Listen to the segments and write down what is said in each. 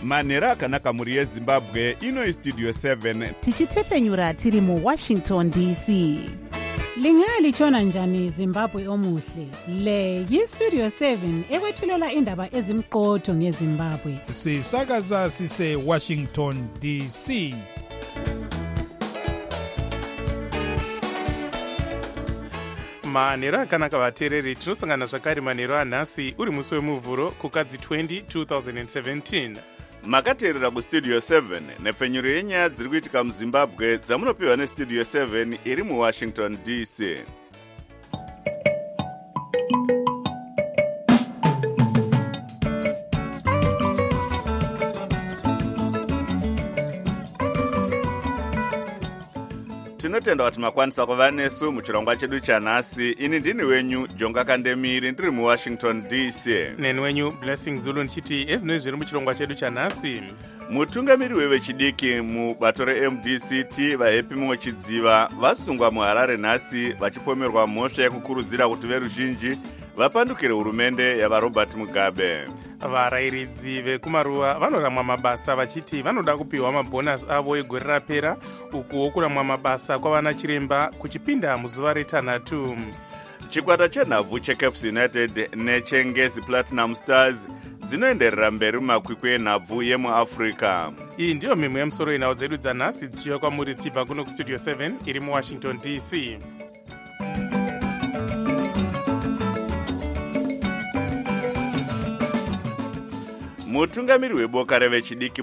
manhero akanaka mhuri yezimbabwe. Ino istudio 7 tichitefenyura tiri muWashington DC. Lingalitshona njani Zimbabwe omuhle? Le yistudio 7 ekwethulela indaba ezimqotho ngeZimbabwe. Sisakaza sise Washington DC. Manhero akanaka vateereri, tinosangana zvakare manhero anhasi uri musi wemuvhuro kukadzi 20 2017. makateerera kustudio 7 nepfenyuro yenyaya dziri kuitika muzimbabwe dzamunopiwa nestudio 7 iri muWashington DC. tinotenda kuti makwanisa kuva nesu muchirongwa chedu chanhasi. Ini ndini wenyu Jonga Kandemiri ndiri muWashington DC. Neni wenyu Blessing Zulu ndichiti ezvinoi zviri muchirongwa chedu chanhasi. mutungamiri wevechidiki mubato reMDCT vaHappy Mochidziva vasungwa muHarare nhasi vachipomerwa mhosva yekukurudzira kuti veruzhinji vapandukire hurumende yavaRobert Mugabe. Varayiridzi vekumaruva vanoramwa mabasa vachiti vanoda kupiwa mabhonasi avo egore rapera, ukuwo kuramwa mabasa kwavana chiremba kuchipinda muzuva retanhatu. chikwata chenhabvu cheCaps United nechengezi Platinum Stars dzinoenderera mberi mumakwikwi enhabvu yemuAfrica. Iyi ndiyo mimwe yemusoro yenhau dzedu dzanhasi dzichiuya kwamuri dzibva kuno kustudio 7 iri muWashington DC. mutungamiri weboka revechidiki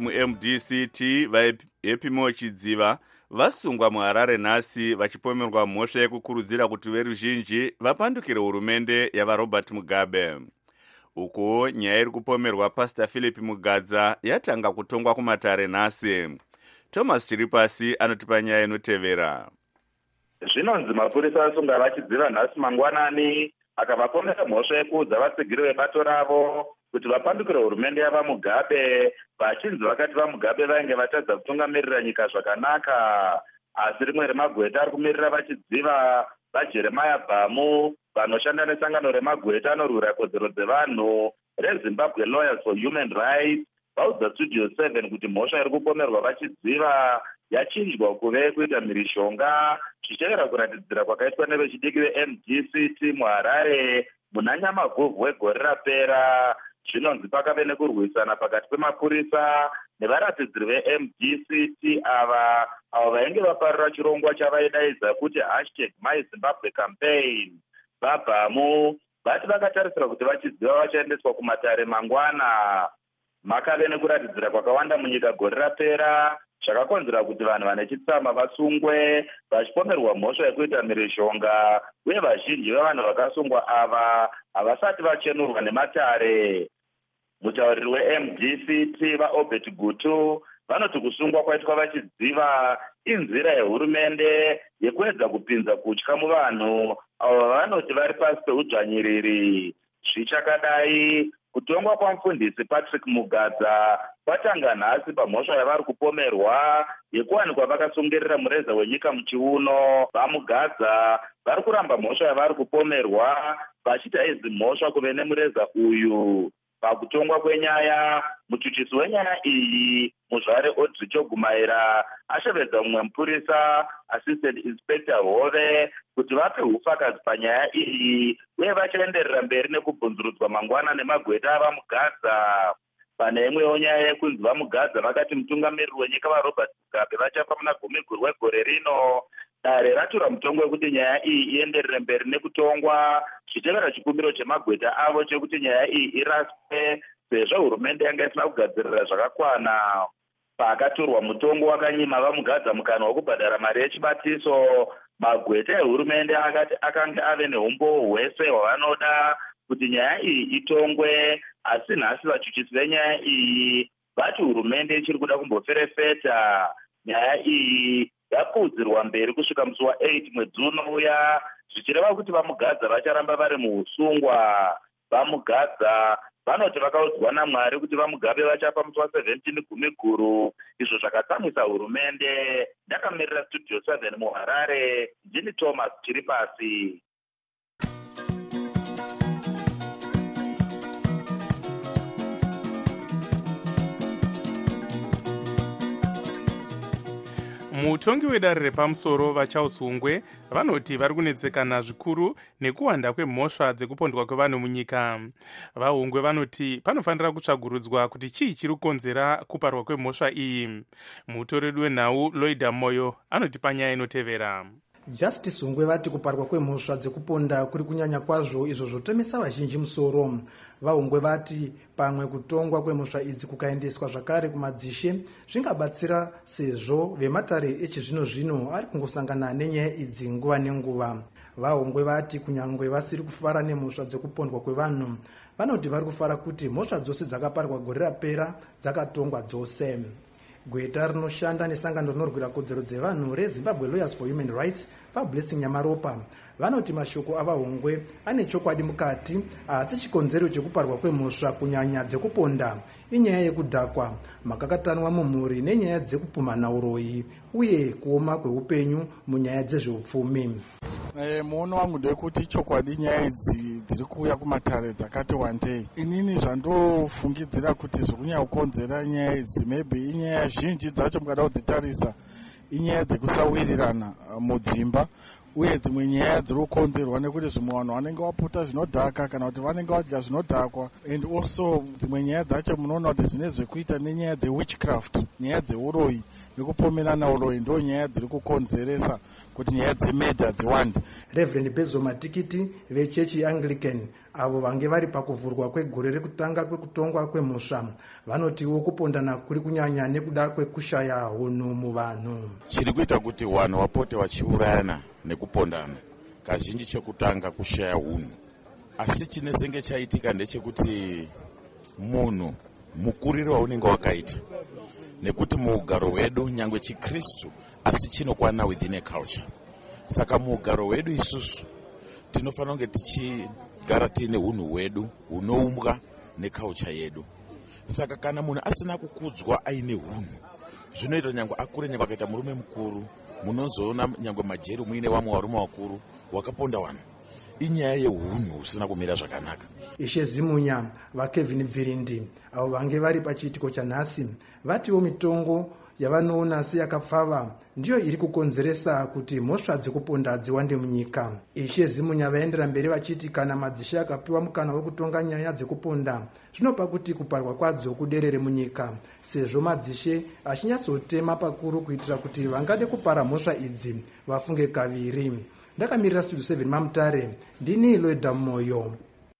muMDCT vaHappy Mochidziva vasungwa muHarare nhasi vachipomerwa mhosva yekukurudzira kuti veruzhinji vapandukire hurumende yavaRobert Mugabe. ukuwo nyaya iri kupomerwa Pastor Philip Mugadza yatanga kutongwa kumatare nhasi. Thomas Chiripasi anotipa nyaya inotevera. Zvinonzi mapurisa asunga vachidziva nhasi mangwanani akavapomera mhosva yekuudza vatsigiri vebato ravo kuti vapandukire hurumende yavaMugabe, vachinzi vakati vaMugabe vainge vatadza kutungamirira nyika zvakanaka. Asi rimwe remagweta ari kumirira vachidziva vaJeremiah Bhamu vanoshanda nesangano remagweta anorwira kodzero dzevanhu reZimbabwe Lawyers for Human Rights vaudza studio 7 kuti mhosva iri kupomerwa vachidziva yachinjwa kuve kuita mhirishonga zvichitevera kuratidzira kwakaitwa nevechidiki veMDCT muHarare muna Nyamavhuvhu wegore rapera. Zvinonzi pakave nekurwisana pakati pemapurisa nevaratidziri veMDCT ava vainge vaparira chirongwa chavaidaidza kuti #MyZimbabweCampaign. vaBhamu vati vakatarisira kuti vachidziva vachaendeswa kumatare mangwana. makave nekuratidzira kwakawanda munyika gore rapera zvakakonzera kuti vanhu vane chitsama vasungwe vachipomerwa mhosva yekuita mhirishonga, uye vazhinji vevanhu vakasungwa ava havasati vachenurwa nematare. mutauriri weMDCT vaObert Gutu vanoti kusungwa kwaitwa vachidziva inzira yehurumende yekuedza kupinza kutya muvanhu avo vanoti vari pasi peudzvanyiriri. zvichakadai kutongwa kwamufundisi Patrick Mugadza kwatanga nhasi pamhosva yavari kupomerwa yekuwanikwa vakasungirira mureza wenyika muchiuno. vaMugadza vari kuramba mhosva yavari kupomerwa vachiti aizi mhosva kuve nemureza uyu. pakutongwa kwenyaya, muchuchisi wenyaya iyi muzvare Audrey Chogumaira ashevedza mumwe mupurisa Assistant Inspector Hove kuti vape hufakazi panyaya iyi uye vachaenderera mberi nekubvunzurudzwa mangwana nemagweta avaMugadza. pane imwewo nyaya yekunzi vaMugadza vakati mutungamiriri wenyika vaRobert Mugabe vachafa muna Gumiguru wegore rino. dare ratura mutongo wekuti nyaya iyi ienderere mberi nekutongwa zvichitevera chikumbiro chemagweta avo chekuti nyaya iyi iraswe sezvo hurumende yanga isina kugadzirira zvakakwana. paakaturwa mutongo wakanyima vaMugadza mukana wekubhadhara mari yechibatiso, magweta ehurumende akati akanga ave neumbowo hwese hwavanoda kuti nyaya iyi itongwe. asi nhasi vachuchisi venyaya iyi vati hurumende ichiri kuda kumboferefeta. nyaya iyi yakuudzirwa mberi kusvika musi wa8 mwedzi unouya, zvichireva kuti vaMugadza vacharamba vari muusungwa. vaMugadza vanoti vakaudzwa naMwari kuti vaMugabe vachafa musi wa17 Gumiguru, izvo zvakatsamwisa hurumende. ndakamirira studio 7 muHarare, ndini Thomas Chiripasi. mutongi wedare repamusoro vaCharles Hungwe vanoti vari kunetsekana zvikuru nekuwanda kwemhosva dzekupondwa kwevanhu munyika. VaHungwe vanoti panofanira kutsvagurudzwa kuti chii chiri kukonzera kuparwa kwemhosva iyi. Mutoredi wenhau Loida Moyo anoti panyaya inotevera. Justice Hungwe vati kuparwa kwemhosva dzekuponda kuri kunyanya kwazvo, izvo zvotomesa vazhinji musoro. VaHungwe vati pamwe kutongwa kwemhosva idzi kukaendeswa zvakare kumadzishe zvingabatsira, sezvo vematare echizvino zvino ari kungosangana nenyaya idzi nguva nenguva. VaHungwe vati kunyangwe vasiri kufara nemhosva dzekupondwa kwevanhu, vanoti vari kufara kuti mhosva dzose dzakaparwa gore rapera dzakatongwa dzose. Gweta rinoshanda nesangano rinorwira kodzero dzevanhu reZimbabwe Lawyers for Human Rights vaBlessing Nyamaropa vanoti mashoko avaHungwe ane chokwadi mukati, asi chikonzero chekuparwa kwemhosva kunyanya dzekuponda inyaya yekudhakwa, makakatanwa mumhuri nenyaya dzekupumhana uroyi uye kuoma kweupenyu munyaya dzezveupfumi. Muono wangu ndekuti chokwadi nyaya idzi dziri kuuya kumatare dzakati wandei. Inini zvandofungidzira kuti zvikunyanya kukonzera nyaya idzi maybe inyaya zhinji dzacho mukada kudzitarisa inyaya dzekusawirirana mudzimba, uye dzimwe nyaya dziri kukonzerwa nekuti zvimwe vanhu vanenge vapota zvinodhaka kana kuti vanenge vadya zvinodhakwa, and also dzimwe nyaya dzacho munoona kuti zvine zvekuita nenyaya dzewitchcraft, nyaya dzeuroyi nekupomerana uroyi ndo nyaya dziri kukonzeresa kuti nyaya dzemedha dziwande. Reverend Bezo Matikiti vechechi yeAnglican avo vange vari pakuvhurwa kwegore rekutanga kwekutongwa kwemhosva vanotiwo kupondana kuri kunyanya nekuda kwekushaya hunhu muvanhu. Chiri kuita kuti vanhu vapote vachiurayana nekupondana kazhinji chekutanga kushaya hunhu, asi chinesenge chaitika ndechekuti munhu mukuriri waunenge wakaita, nekuti muugaro hwedu nyangwe chiKristu asi chinokwana within a culture. Saka muugaro hwedu isusu tinofanira kunge tichigara tiine hunhu hwedu hunoumbwa neculture yedu. Saka kana munhu asina kukudzwa aine hunhu, zvinoita nyangwe akure nevakaita murume mukuru, munozoona nyangwe majeri muine vamwe varume vakuru wakaponda vanhu. Inyaya yehunhu husina kumira zvakanaka. Ishe Zimunya vaKevin Bvirindi avo vange vari pachiitiko chanhasi vatiwo mitongo yavanoona seyakapfava ndiyo iri kukonzeresa kuti mhosva dzekuponda dziwande munyika. Ishe Zimunya vaendera mberi vachiti kana madzishe akapiwa mukana wekutonga nyaya dzekuponda zvinopa kuti kuparwa kwadzo kuderere munyika, sezvo madzishe achinyatsotema pakuru kuitira kuti vangade kupara mhosva idzi vafunge kaviri. Ndakamirira Studio 7 Mamutare, ndini Loida Moyo.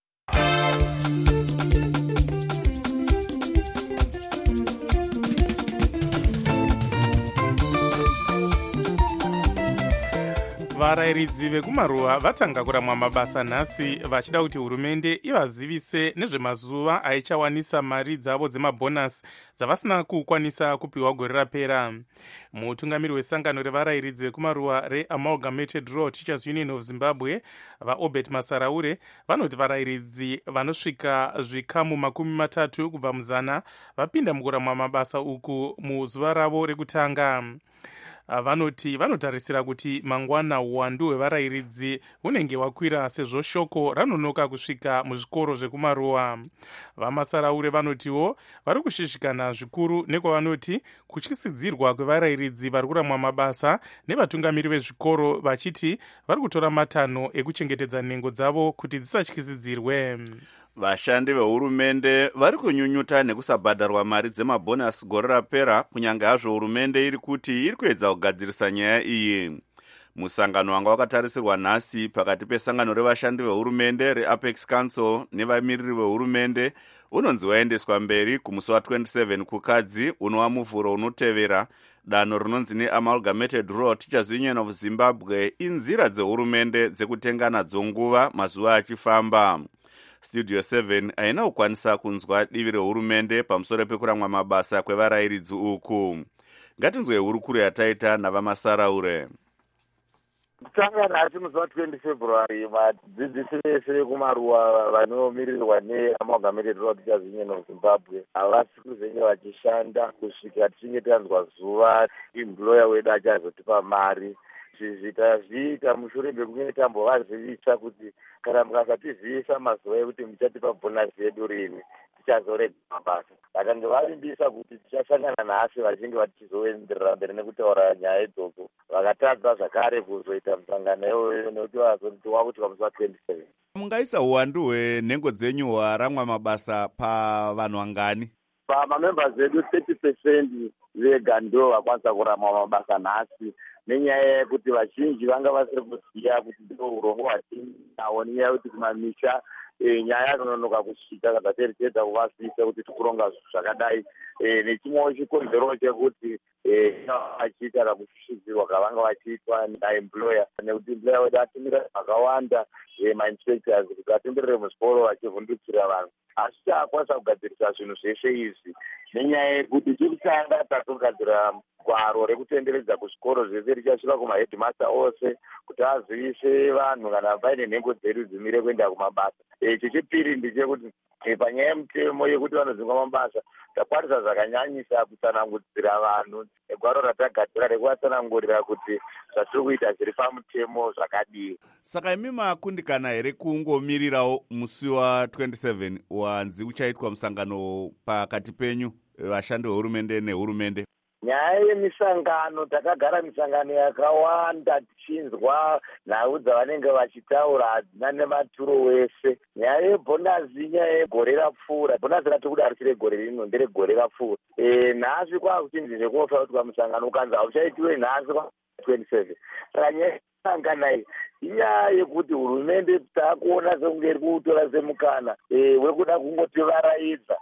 Varayiridzi vekumaruwa vatanga kuramwa mabasa nhasi vachida kuti hurumende ivazivise nezvemazuva aichawanisa mari dzavo dzemabhonasi dzavasina kukwanisa kupiwa gore rapera. Mutungamiri wesangano revarayiridzi vekumaruwa reAmalgamated Law Teachers Union of Zimbabwe vaObert Masaraure vanoti varayiridzi vanosvika zvikamu 30 kubva muzana vapinda mukuramwa mabasa uku muzuva ravo rekutanga. Vanoti vanotarisira kuti mangwana uwandu hwevarayiridzi hunenge hwakwira sezvo shoko ranonoka kusvika muzvikoro zvekumaruwa. VaMasaraure vanotiwo vari kushishikana zvikuru nekwavanoti kutyisidzirwa kwevarayiridzi vari kuramwa mabasa nevatungamiri vezvikoro vachiti vari kutora matanho ekuchengetedza nhengo dzavo kuti dzisatyisidzirwe. Vashandi vehurumende vari kunyunyuta nekusabhadharwa mari dzemabhonasi gore rapera, kunyange hazvo hurumende iri kuti iri kuedza kugadzirisa nyaya iyi. Musangano wanga wakatarisirwa nhasi pakati pesangano revashandi vehurumende reApex Council nevamiriri vehurumende unonzi waendeswa mberi kumusi wa27 kukadzi unova muvhuro unotevera. Danho rinonzi neAmalgamated Law Teachers Union of Zimbabwe inzira dzehurumende dzekutenga nadzo nguva mazuva achifamba. Studio 7 haina kukwanisa kunzwa divi rehurumende pamusoro pekuramwa mabasa kwevarayiridzi uku. Ngatinzwe hurukuro yataita navaMasaraure. Kutanga nhasi musi wa20 February vadzidzisi vese vekumaruwa vanomirirwa neAmalgamated Law Teachers Union of Zimbabwe havasi kuzenge vachishanda kusvika tichinge tanzwa zuva employer wedu achazotipa mari. Zviita mushure mekunge tambovazivisa kuti kana mukasatizivisa mazuva ekuti muchatipa bhonasi yedu rini tichazorega mabasa. Vakange vavimbisa kuti tichasangana nhasi vachinge vachizoenderera mberi nekutaura nyaya idzodzo, vakatadza zvakare kuzoita musangano iwoyo nekuti vazotova kuti pamusi wa27. Mungaisa uwandu hwenhengo dzenyu hwaramwa mabasa pavanhu vangani? Pamamembers edu 30% vega ndo vakwanisa kurama mabasa nhasi, nenyaya yekuti vazhinji vanga vasiri kuziva kuti ndo urongo hwatinawo, nenyaya yekuti kumamisha nyaya kunonoka kusvika kana teritedza kuvazivisa kuti tikuronga zvakadai. Nechimwewo chikonzero chekuti vachiita kana kushushizirwa kavanga vachiitwa naemployer, nekuti employer wedu atumira vakawanda mainspectors kuti atenderere muzvikoro vachivhundutsira vanhu, asi taakwanisa kugadzirisa zvinhu zveshe izvi nenyaya yekuti tirikutanga tatogadzira gwaro rekutenderedza kuzvikoro zvese richasvika kumahedmaster ose kuti azivise vanhu kana paine nhengo dzedu dzimire kuenda kumabasa. Chechipiri ndechekuti panyaya yemutemo yekuti vanozingwa mabasa takwanisa zvakanyanyisa kutsanangudzira vanhu negwaro ratagadzira rekuvatsanangurira kuti zvatiri kuita zviri pamutemo zvakadii. Saka imi makundikana here kungomirirawo musi wa27 wanzi uchaitwa musangano pakati penyu vashandi vehurumende nehurumende? Nyaya yemisangano, takagara misangano yakawanda tichinzwa nhau dzavanenge vachitaura hadzina nematuro wese. Nyaya yebhonazi, nyaya yegore rapfuura, bhonazi ratikudarikire gore rino nderegore rapfuura. Nhasi kwakuchinzi zvekunofa kuti pamusangano ukanzi hauchaitiwe nhasi kwa27. Saka nyaya yemisangano iyi inyaya yekuti hurumende taakuona sekunge iri kuutora semukana wekuda kungotivaraidza.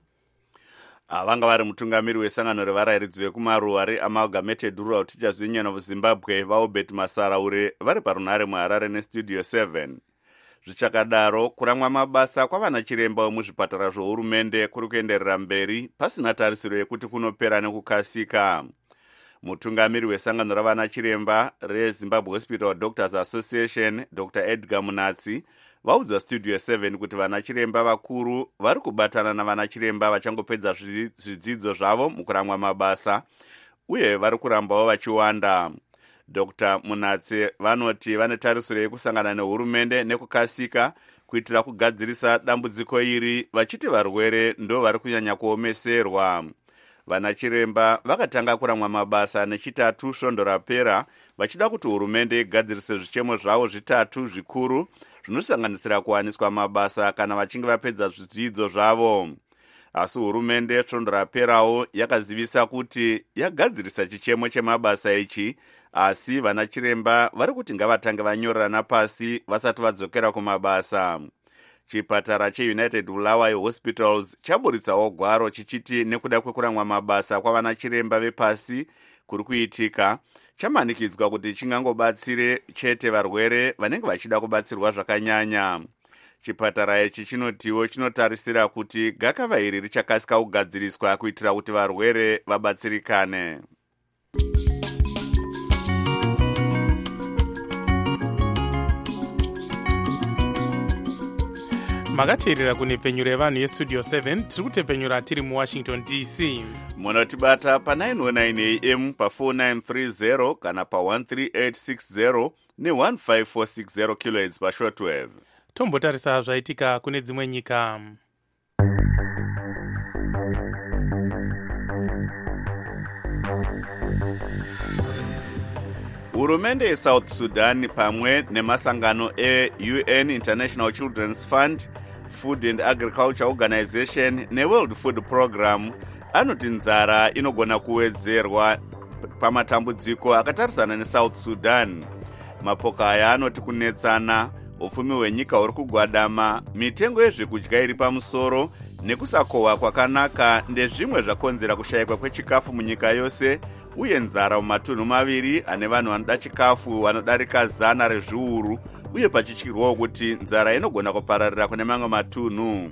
Vanga vari mutungamiri wesangano revarairidzi vekumaruwa reamalgamated rural teachers union of Zimbabwe vaobert Masaraure vari parunhare muHarare nestudio 7. Zvichakadaro, kuramwa mabasa kwavana chiremba vemuzvipatara zvohurumende kuri kuenderera mberi pasina tarisiro yekuti kunopera nekukasika. Mutungamiri wesangano ravana chiremba reZimbabwe Hospital Doctors Association Dr. Edgar Munatsi vaudza studio 7 kuti vana chiremba vakuru vari kubatana navana chiremba vachangopedza zvidzidzo zvavo mukuramwa mabasa uye vari kurambawo vachiwanda. Dr. Munatsi vanoti vane tarisiro yekusangana nehurumende nekukasika kuitira kugadzirisa dambudziko iri, vachiti varwere ndo vari kunyanya kuomeserwa. Vana chiremba vakatanga kuramwa mabasa nechitatu svondo rapera vachida kuti hurumende igadzirise zvichemo zvavo zvitatu zvikuru zvinosanganisira kuwaniswa mabasa kana vachinge vapedza zvidzidzo zvavo. Asi hurumende svondo raperawo yakazivisa kuti yagadzirisa chichemo chemabasa ichi, asi vana chiremba vari kuti ngavatange vanyorerana pasi vasati vadzokera kumabasa. Chipatara cheUnited Bulawayo Hospitals chaburitsawo gwaro chichiti nekuda kwekuramwa mabasa kwavana chiremba vepasi kuri kuitika, chamanikidzwa kuti chingangobatsire chete varwere vanenge vachida kubatsirwa zvakanyanya. Chipatara ichi chinotiwo chinotarisira kuti gakava iri richakasika kugadziriswa kuitira kuti varwere vabatsirikane. Makateerera kunepfenyuro yevanhu yestudio 7 tiri kutepfenyura tiri muWashington DC. Munotibata pa 909 AM pa 4930 kana pa 13860 ne15460 kHz pa shortwave. Tombotarisa zvaitika kune dzimwe nyika. Hurumende yeSouth Sudan pamwe nemasangano e-UN International Children's Fund, Food and Agriculture Organization neWorld Food Program anoti nzara inogona kuwedzerwa pamatambudziko akatarisana neSouth Sudan. Mapoka aya anoti kunetsana, upfumi hwenyika huri kugwadama, mitengo yezvekudya iri pamusoro nekusakohwa kwakanaka ndezvimwe zvakonzera kushayikwa kwechikafu munyika yose, uye nzara mumatunhu maviri ane vanhu vanoda chikafu vanodarika 100 rezviuru, uye pachityirwawo kuti nzara inogona kupararira kune mamwe matunhu.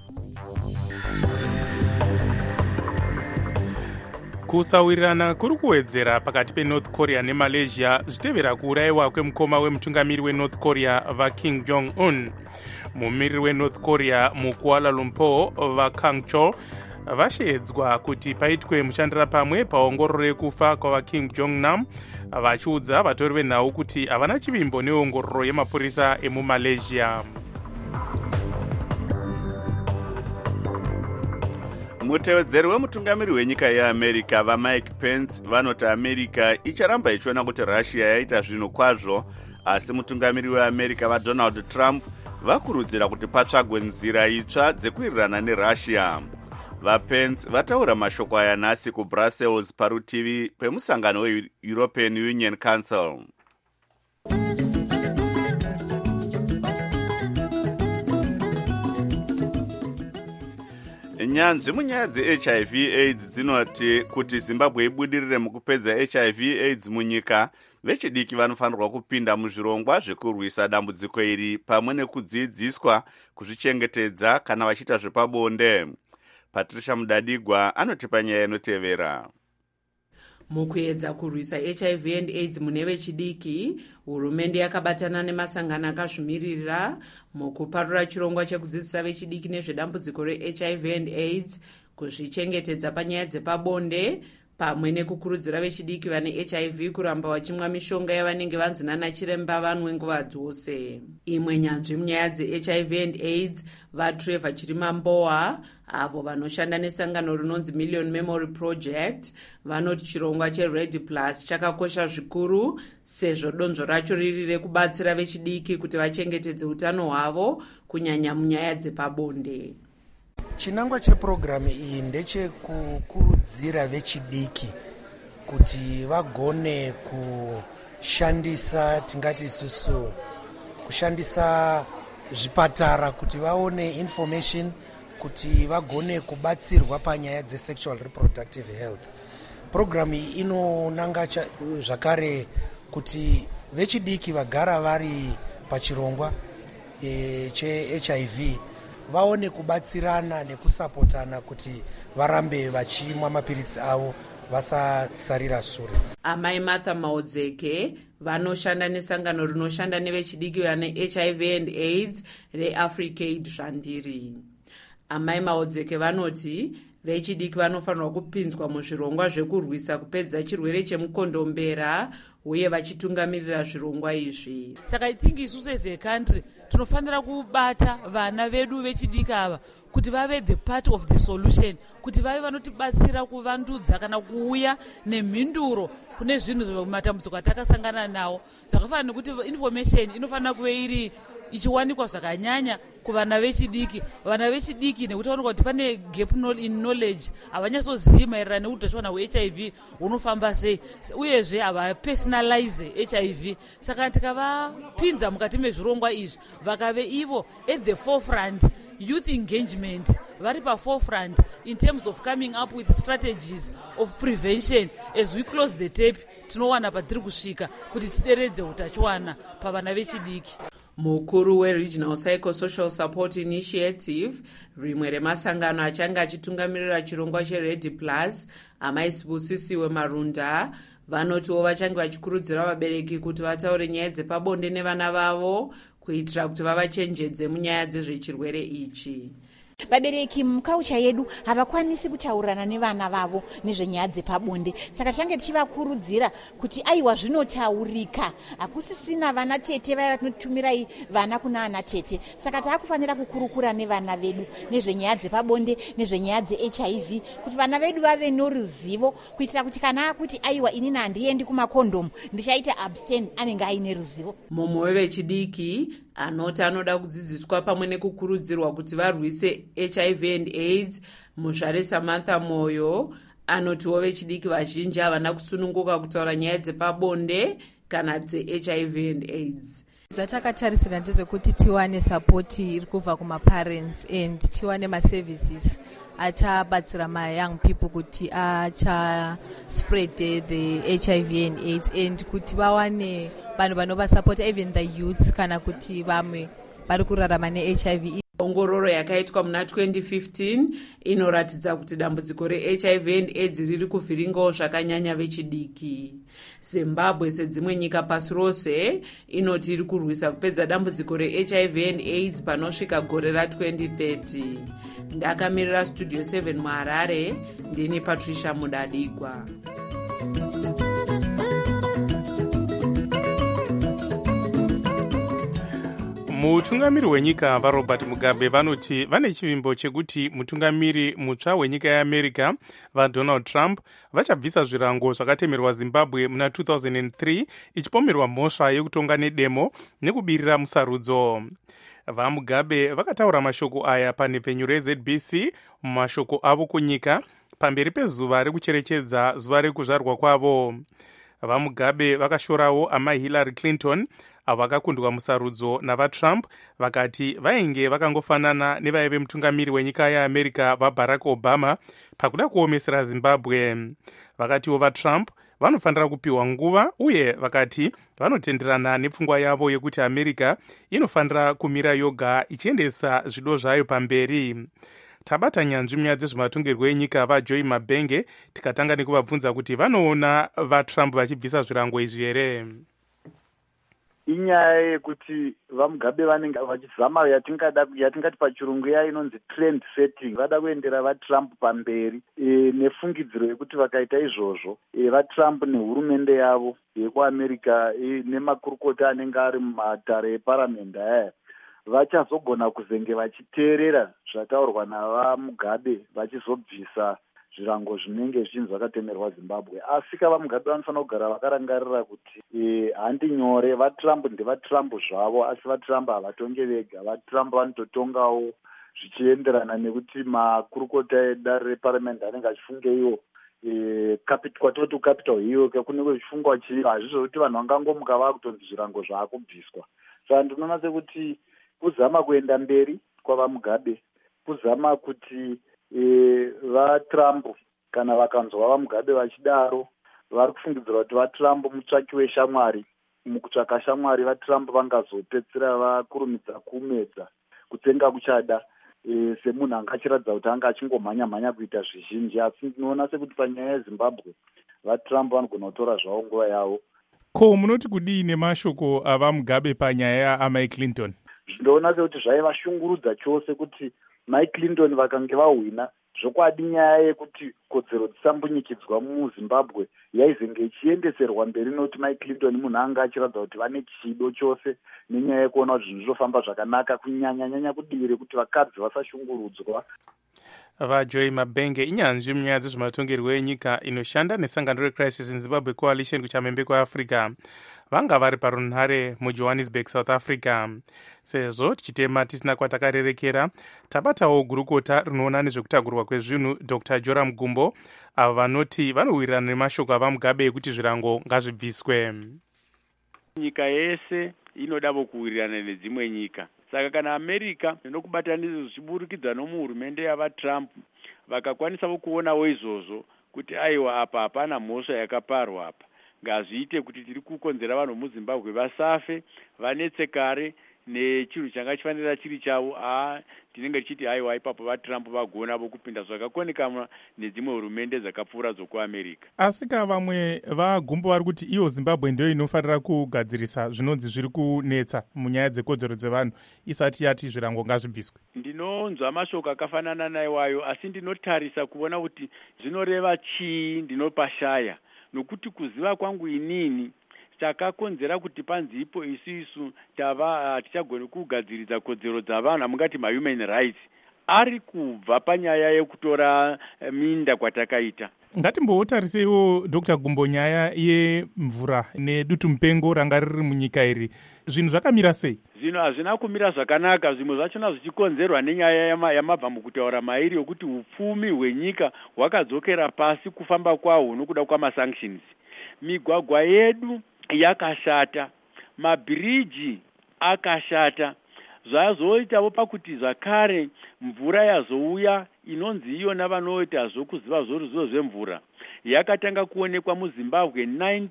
Kusawirirana kuri kuwedzera pakati peNorth Korea neMalaysia zvitevera kuurayiwa kwemukoma wemutungamiri weNorth Korea vaKim Jong-un. Mumiriri weNorth Korea muKuala Lumpur vaKang Chol vashedzwa kuti paitwe mushandira pamwe paongororo yekufa kwavaKim Jong-nam, vachiudza vatori venhau kuti havana chivimbo neongororo yemapurisa emuMalaysia. mutevedzeri wemutungamiri wenyika yeamerica vaMike Pence vanoti america icharamba ichiona kuti russia yaita zvinhu kwazvo, asi mutungamiri weamerica vaDonald Trump vakurudzira kuti patsvagwe nzira itsva dzekuwirirana nerussia. VaPence vataura mashoko aya nhasi kuBrussels parutivi pemusangano weEuropean Union Council. Nyanzvi munyaya dzeHIV AIDS dzinoti kuti Zimbabwe ibudirire mukupedza HIV AIDS munyika, vechidiki vanofanirwa kupinda muzvirongwa zvekurwisa dambudziko iri pamwe nekudzidziswa kuzvichengetedza kana vachiita zvepabonde. Patricia Mudadigwa anotipa nyaya inotevera. Mukuedza kurwisa HIV and AIDS mune vechidiki, hurumende yakabatana nemasangano akazvimirira mukuparura chirongwa chekudzidzisa vechidiki nezvedambudziko reHIV and AIDS, kuzvichengetedza panyaya dzepabonde, pamwe nekukurudzira vechidiki vane HIV kuramba vachimwa mishonga yavanenge vanzi nana chiremba vanwe nguva dzose. Imwe nyanzvi munyaya dzeHIV and AIDS vaTrevor Chirimamboa, avo vanoshanda nesangano rinonzi Million Memory Project, vanoti chirongwa cheRed Plus chakakosha zvikuru sezvo donzvo racho riri rekubatsira vechidiki kuti vachengetedze utano hwavo kunyanya munyaya dzepabonde. Chinangwa chepurogiramu iyi ndechekukurudzira vechidiki kuti vagone kushandisa, tingati isusu kushandisa zvipatara kuti vaone information, kuti vagone kubatsirwa panyaya dzesexual reproductive health. Purogiramu iyi inonanga zvakare kuti vechidiki vagara vari pachirongwa cheHIV vaone kubatsirana nekusapotana kuti varambe vachimwa mapiritsi avo vasasarira sure. Amai Martha Maodzeke vanoshanda nesangano rinoshanda nevechidiki vane HIV and AIDS reAfricaid Zvandiri. Amai Maodzeke vanoti vechidiki vanofanirwa kupinzwa muzvirongwa zvekurwisa kupedza chirwere chemukondombera uye vachitungamirira zvirongwa izvi. Saka I think isusu as a country tinofanira kubata vana vedu vechidiki ava kuti vave the part of the solution, kuti vave vanotibatsira kuvandudza kana kuuya nemhinduro kune zvinhu zvematambudziko atakasangana nawo. Zvakafanana nekuti information inofanira kuve iri ichiwanikwa zvakanyanya kuvana vechidiki. Vana vechidiki nekuti vanokuwa kuti pane gap in knowledge, havanyasozivi maererano neutachiona hweHIV hunofamba sei, uyezve havapersonalize HIV. Saka tikavapinza mukati mezvirongwa izvi vakave ivo at the forefront, youth engagement vari paforefront in terms of coming up with strategies of prevention, as we close the tape tinowana patiri kusvika kuti tideredze utachiwana pavana vechidiki. Mukuru weRegional Psychosocial Support Initiative, rimwe remasangano achanga achitungamirira chirongwa cheRed Plus, Amai Sibusisiwe Marunda, vanotiwo vachange vachikurudzira vabereki kuti vataure nyaya dzepabonde nevana vavo kuitira kuti vavachenjedze munyaya dzezvechirwere ichi. Vabereki mukaucha yedu havakwanisi kutaurirana nevana vavo nezvenyaya dzepabonde, saka change tichivakurudzira kuti aiwa zvinotaurika, hakusisina vana tete vaya vatinotumirai vana kuna ana tete. Saka taakufanira kukurukura nevana vedu nezvenyaya dzepabonde nezvenyaya dzeHIV kuti vana vedu vave noruzivo, kuitira kuti kana akuti aiwa inini handiendi kumakondomu ndichaita abstain, anenge aine ruzivo. Mumwe wevechidiki anoti anoda kudzidziswa pamwe nekukurudzirwa kuti varwise HIV and AIDS, Mushare Samantha Moyo anotiwo vechidiki vazhinji havana kusununguka kutaura nyaya dzepabonde kana dzeHIV and AIDS. Zvatakatarisira ndezvekuti tiwane support iri kubva kumaparents and tiwane maservices achabatsira ma-young people kuti spread the HIV and AIDS, and kuti vawane vanhu vanovasapota even the youths kana kuti vamwe vari kurarama neHIV. Ongororo yakaitwa muna 2015 inoratidza kuti dambudziko reHIV and AIDS riri kuvhiringawo zvakanyanya vechidiki. Zimbabwe sedzimwe nyika pasi rose inoti iri kurwisa kupedza dambudziko reHIV and AIDS panosvika gore ra2030. Ndakamirira Studio 7 muHarare, ndini Patricia Mudadigwa. mutungamiri wenyika varobert mugabe vanoti vane chivimbo chekuti mutungamiri mutsva wenyika yeamerica vadonald trump vachabvisa zvirango zvakatemerwa zimbabwe muna 2003 ichipomerwa mhosva yekutonga nedemo nekubirira musarudzo. vamugabe vakataura mashoko aya panhepfenyu rezbc mumashoko avo kunyika pamberi pezuva rekucherechedza zuva rekuzvarwa kwavo. vamugabe vakashorawo amai hillary clinton avo vakakundwa musarudzo navatrump vakati vainge vakangofanana nevaive mutungamiri wenyika yeamerica vabarack obama pakuda kuomesera zimbabwe. vakatiwo vatrump vanofanira kupiwa nguva uye vakati vanotenderana nepfungwa yavo yekuti america inofanira kumira yoga ichiendesa zvido zvayo pamberi. tabata nyanzvi munyaya dzezvematongerwo enyika vajoy mabenge tikatanga nekuvabvunza kuti vanoona vatrump vachibvisa zvirango izvi here. inyaya yekuti vamugabe vanenge vachizama yatingati pachirungu iya inonzi trend setting. vada kuendera vatrump pamberi nefungidziro yekuti vakaita izvozvo vatrump nehurumende yavo yekuamerica nemakurukota anenge ari mumatare eparamende aya vachazogona kuzenge vachiteerera zvataurwa navamugabe vachizobvisa zvirango zvinenge zvinhu zvakatemerwa zimbabwe. asi kavamugabe vanofanira kugara vakarangarira kuti handi nyore. vatrump ndevatrump zvavo asi vatrump havatonge vega. vatrump vanototongawo zvichienderana nekuti makurukota edare reparamende anenge achifunge iwo kwatoti capital hill kunenge kuchifungwa chii. hazvizvo kuti vanhu vangangomuka vakutonzi zvirango zvaakubviswa. saka ndinoona sekuti kuzama kuenda mberi kwavamugabe, kuzama kuti vatrump kana vakanzwa vamugabe vachidaro vari kufungidzira kuti vatrump mutsvaki weshamwari. mukutsvaka shamwari vatrump vangazopedzisira vakurumidza kumedza kutsenga kuchada semunhu anga achiratidza kuti anga achingomhanya kuita zvizhinji. asi ndinoona sekuti panyaya yezimbabwe vatrump vanogona kutora zvavo nguva yavo. ko munoti kudii nemashoko avamugabe panyaya yaamai clinton? ndinoona sekuti zvaivashungurudza chose kuti mai clinton vakange vahwina zvokwadi nyaya yekuti kodzero dzisambunyikidzwa muzimbabwe yaizenge ichiendeserwa mberi nokuti mai clinton munhu anga achiratidza kuti vane chido chose nenyaya yekuona kuti zvinhu zvofamba zvakanaka kunyanya kudivi rekuti vakadzi vasashungurudzwa. vajoy mabenge inyanzvi munyaya dzezvematongerwo enyika inoshanda nesangano recrisis in zimbabwe coalition kuchamhembe kweafrica. vanga vari parunhare mujohannesburg south africa. sezvo tichitema tisina kwatakarerekera tabatawo gurukota rinoona nezvekutagurwa kwezvinhu dr joram gumbo avo vanoti vanowirirana nemashoko avamugabe ekuti zvirango ngazvibviswe. nyika yese inodavo kuwirirana nedzimwe nyika. saka kana america nokubatanidza zvichiburikidza nomuhurumende yavatrump vakakwanisawo kuonawo izvozvo kuti aiwa apa hapana mhosva yakaparwa apa, ngazviite kuti tiri kukonzera vanhu muzimbabwe vasafe vanetse kare nechinhu changa chifanira chiri chavo. tinenge tichiti aiwa ipapo vatrump vagona vokupinda zvakakonekana nedzimwe hurumende dzakapfuura dzokuamerica. asi ka vamwe vagumbo vari kuti iyo zimbabwe ndio inofanira kugadzirisa zvinonzi zviri kunetsa munyaya dzekodzero dzevanhu isati yati zvirango ngazvibviswe. ndinonzwa mashoko akafanana naiwayo asi ndinotarisa kuona kuti zvinoreva chii ndinopashaya, nokuti kuziva kwangu inini chakakonzera kuti panzipo isu tichagone kugadziridza kodzero dzavanhu amungati mahuman rights ari kubva panyaya yekutora minda kwatakaita. ngatimbotariseiwo dr gumbo nyaya yemvura nedutu mupengo ranga riri munyika iri, zvinhu zvakamira sei? zvinhu hazvina kumira zvakanaka. zvimwe zvachona zvichikonzerwa nenyaya yamabva mukutaura mairi yokuti upfumi hwenyika hwakadzokera pasi kufamba kwaho nokuda kwamasanctions. migwagwa yedu yakashata, mabhiriji akashata, zvazoitawo pakuti zvakare mvura yazouya inonzi iyona vanoita zvokuziva zvoruzivo zvemvura yakatanga kuonekwa muzimbabwe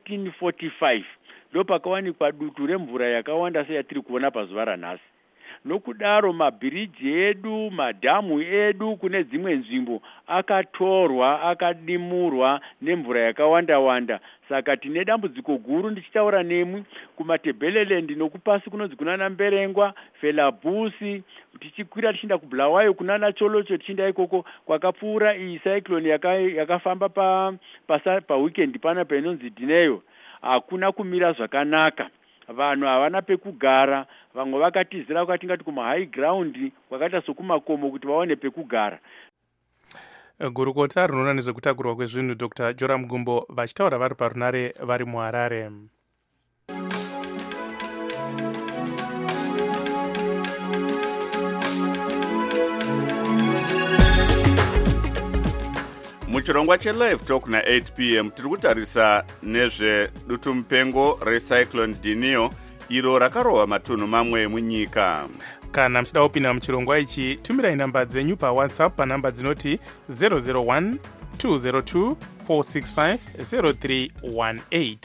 1945 ndo pakawanikwa dutu remvura yakawanda seyatiri kuona pazuva ranhasi. nokudaro mabhiriji edu, madhamu edu kune dzimwe nzvimbo akatorwa akadimurwa nemvura yakawanda-wanda. saka tine dambudziko guru ndichitaura nemwi kumatebheleland nokupasi kunonzi kunana Mberengwa, Felabusi, tichikwira tichienda kuBulawayo kunana Cholocho tichienda ikoko kwakapfuura iyi cyclone yakafamba pa weekend pana painonzi Dineyo. hakuna kumira zvakanaka. vanhu havana pekugara, vamwe vakatizira kwatingati kumahigh ground kwakaita sokumakomo kuti vaone pekugara. Gurukota rinoona nezvekutakurwa kwezvinhu Dr. Joram Gumbo vachitaura vari parunare vari muHarare. muchirongwa chelive talk na8 p.m. tiri kutarisa nezvedutu-mupengo recyclone Dinio iro rakarohwa matunhu mamwe munyika. Kana muchida kupinda muchirongwa ichi, tumirai namba dzenyu paWhatsApp panamba dzinoti 001 202 465 0318.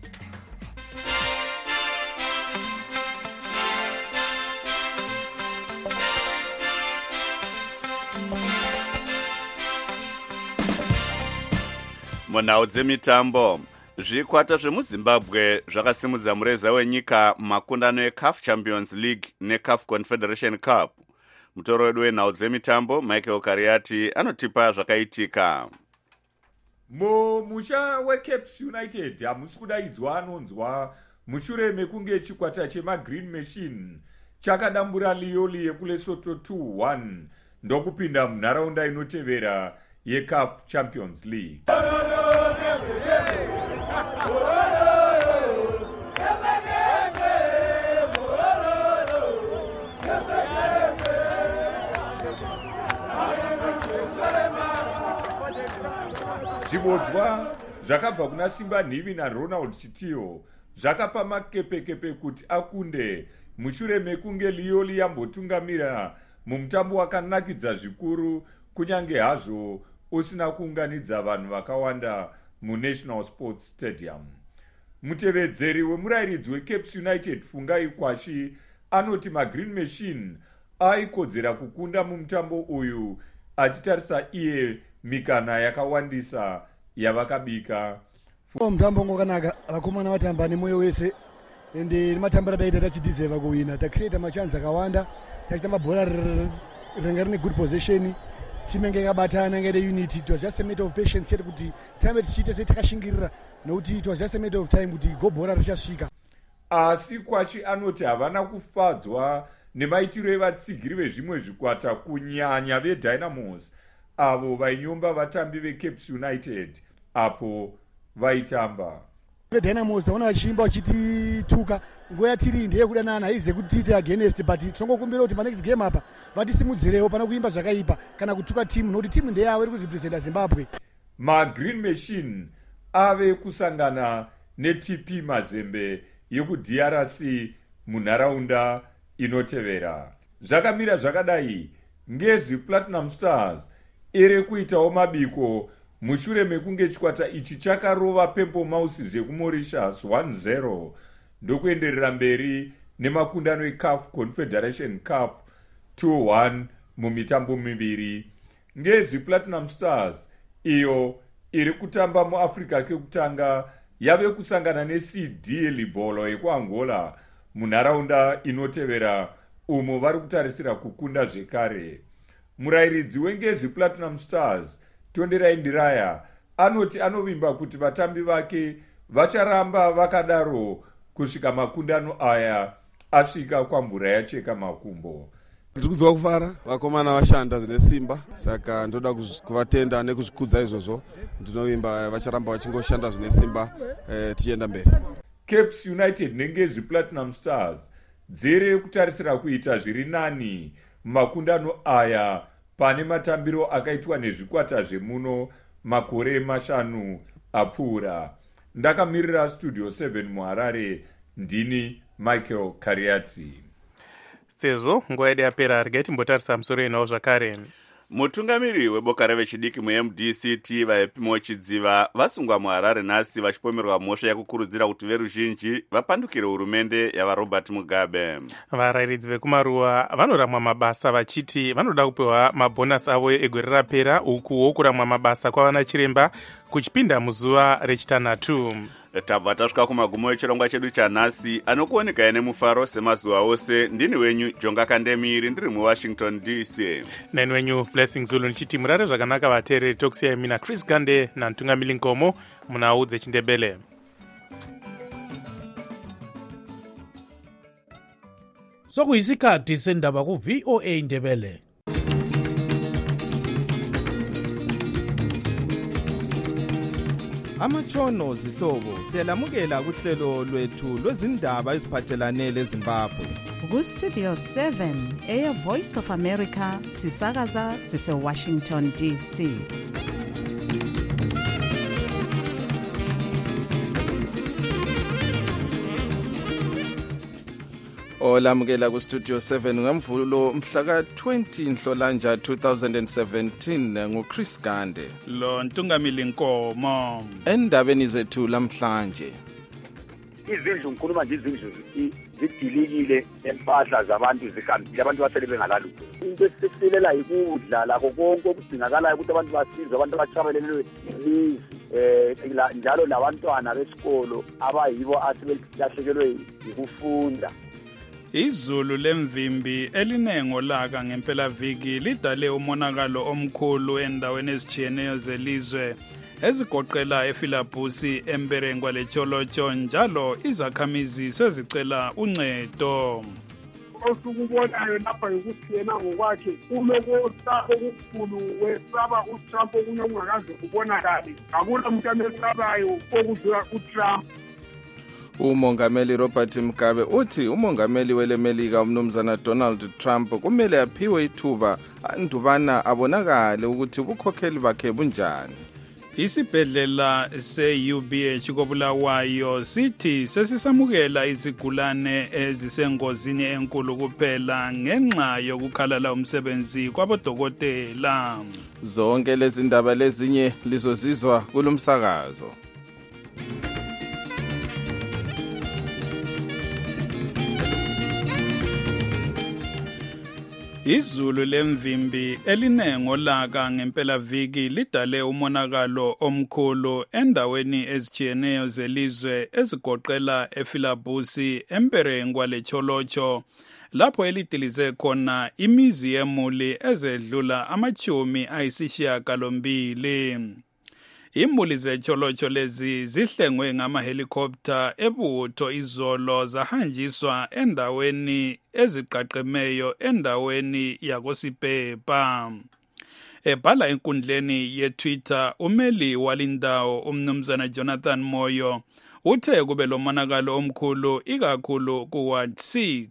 munhau dzemitambo, zvikwata zvemuzimbabwe zvakasimudza mureza wenyika makundano eCAF Champions League neCAF Confederation Cup. Mutoro wedu wenhau dzemitambo Michael Kariati anotipa zvakaitika. Mumusha weCaps United hamusi kudaidzwa anonzwa mushure mekunge chikwata chemaGreen Machine chakadambura Lioli yekuLesotho 2-1 ndokupinda munharaunda inotevera yeCAF Champions League. Zvibodzwa zvakabva kuna Simba Nhivi naRonald Chitiyo zvakapa makepekepe kuti akunde mushure mekunge Lioli yambotungamira mumutambo wakanakidza zvikuru kunyange hazvo usina kuunganidza vanhu vakawanda muNational Sports Stadium. Mutevedzeri wemurairidzi weCaps United Fungai Kwashi anoti maGreen Machine aikodzera kukunda mumutambo uyu achitarisa iye mikana yakawandisa yavakabika. Mutambo ngokanaka vakomana vatamba nemoyo wese ende nematambiro ataita tachidizeva kuwina, tacreata machansi akawanda, tachita mabhora renga rine good possession, timu yange yakabatana yange ine unity. It was just a matter of patience yet kuti time tichite setakashingirira nokuti it was just a matter of time kuti gobhora richasvika. Asi Kwashi anoti havana kufadzwa nemaitiro evatsigiri vezvimwe zvikwata kunyanya veDynamos avo vainyomba vatambi veCaps United apo vaitamba. VeDynamos taona vachiimba vachitituka nguva yatiri ndeyekudanana haize kuti tiite against, but tinongokumbira kuti panext game apa vatisimudzirewo pana kuimba zvakaipa kana kutuka timu nokuti timu ndeyavo iri kurepresenta Zimbabwe. maGreen Machine ave kusangana neTP Mazembe yekuDRC munharaunda inotevera. Zvakamira zvakadai Ngezi Platinum Stars iri kuitawo mabiko mushure mekunge chikwata ichi chakarova Pempo Mouses yekuMauritius 1-0 ndokuenderera mberi nemakundano eCAF Confederation Cup 2-1 mumitambo miviri. Ngezi Platinum Stars iyo iri kutamba muAfrica kekutanga yave kusangana neCD Libolo yekuAngola munharaunda inotevera umo vari kutarisira kukunda zvekare. Murairidzi weNgezi Platinum Stars Tonderai Ndiraya anoti anovimba kuti vatambi vake vacharamba vakadaro kusvika makundano aya asvika kwamvura yacheka makumbo. Ndiri kunzwa kufara, vakomana vashanda zvine simba, saka ndoda kuvatenda nekuzvikudza izvozvo. Ndinovimba vacharamba vachingoshanda zvine simba tichienda mberi. Caps United neNgezi Platinum Stars dziri kutarisira kuita zviri nani makundano aya pane matambiro akaitwa nezvikwata zvemuno makore mashanu apfuura. Ndakamirira Studio 7 muHarare, ndini Michael Kariati. Sezvo nguva yedu yapera, regai timbotarisa musoro yenhau zvakare. Mutungamiri weboka revechidiki muMDCT vaipimo chidziva vasungwa muHarare nhasi vachipomerwa mhosva yekukurudzira kuti veruzhinji vapandukire hurumende yavaRobert Mugabe. Varairidzi vekumaruwa vanoramwa mabasa vachiti vanoda kupewa mabhonasi avo egore rapera, ukuwo kuramwa mabasa kwavana chiremba kuchipinda muzuva rechitanhatu. Tabva tasvika kumagumo echirongwa chedu chanhasi anokuoneka nemufaro semazuva ose. Ndini wenyu Jonga Kandemiri ndiri muWashington DC. Neni wenyu Blessing Zulu nichiti murare zvakanaka vateereri. Tokusiyai mina Chris Gande naNtungamiri Nkomo munhau dzechindebele. sokuyisikhathi sendaba ku-VOA Indebele. Amatshono zihlobo siyalamukela kuhlelo lwethu lwezindaba eziphathelane leZimbabwe. Ku-Studio 7 Air Voice of America sisakaza sise-Washington DC. Olamukela ku-Studio 7 ngemvulo mhla ka-20 Nhlolanja 2017 nguChris Gande. Lo Ntungamili Nkomo. Endabeni zethu lamhlanje. Izindlu ngikhuluma nje izindlu zidilikile empahla zabantu zihambile abantu basele bengalalutho. Into esisilela ikudla lakho konke okudingakalayo ukuthi abantu basizwe abantu abatshabelelwe imizi njalo labantwana besikolo abayibo asebelahlekelwe yikufunda. Izulu lemvimbi elinengolaka ngempela viki lidale umonakalo omkhulu endaweni ezitshiyeneyo zelizwe ezigoqela eFilabusi, Emberengwa leTsholotsho njalo izakhamizi sezicela uncedo. Osukubonayo lapha ukuthi yena ngokwakhe ulokosaba okukhulu wesaba uTrump okunye ungakaze kubonakali. Akula muntu amesabayo okudlula uTrump. Umongameli Robert Mugabe uthi umongameli welemelika umnumzana Donald Trump kumele aphiwe ithuba ndubana abonakale ukuthi ubukhokheli bakhe bunjani. Isibhedlela se-UBH koBulawayo sithi sesisamukela izigulane ezisengozini enkulu kuphela ngenxa yokukhalala umsebenzi kwabodokotela. Zonke lezi ndaba lezinye lizozizwa kulomsakazo. Izulu lemvimbi elinengolaka ngempela viki lidale umonakalo omkhulu endaweni ezitshiyeneyo zelizwe ezigoqela eFilabusi, Emberengwa leTsholotsho lapho elidilize khona imizi yemuli ezedlula 80. Imuli zeTsholotsho lezi zihlengwe ngamahelikopter ebutho izolo zahanjiswa endaweni eziqaqemeyo endaweni yakosipepa. Ebhala enkundleni yeTwitter umeli walindawo umnumzana Jonathan Moyo uthe kube lomonakalo omkhulu ikakhulu kuWard 6.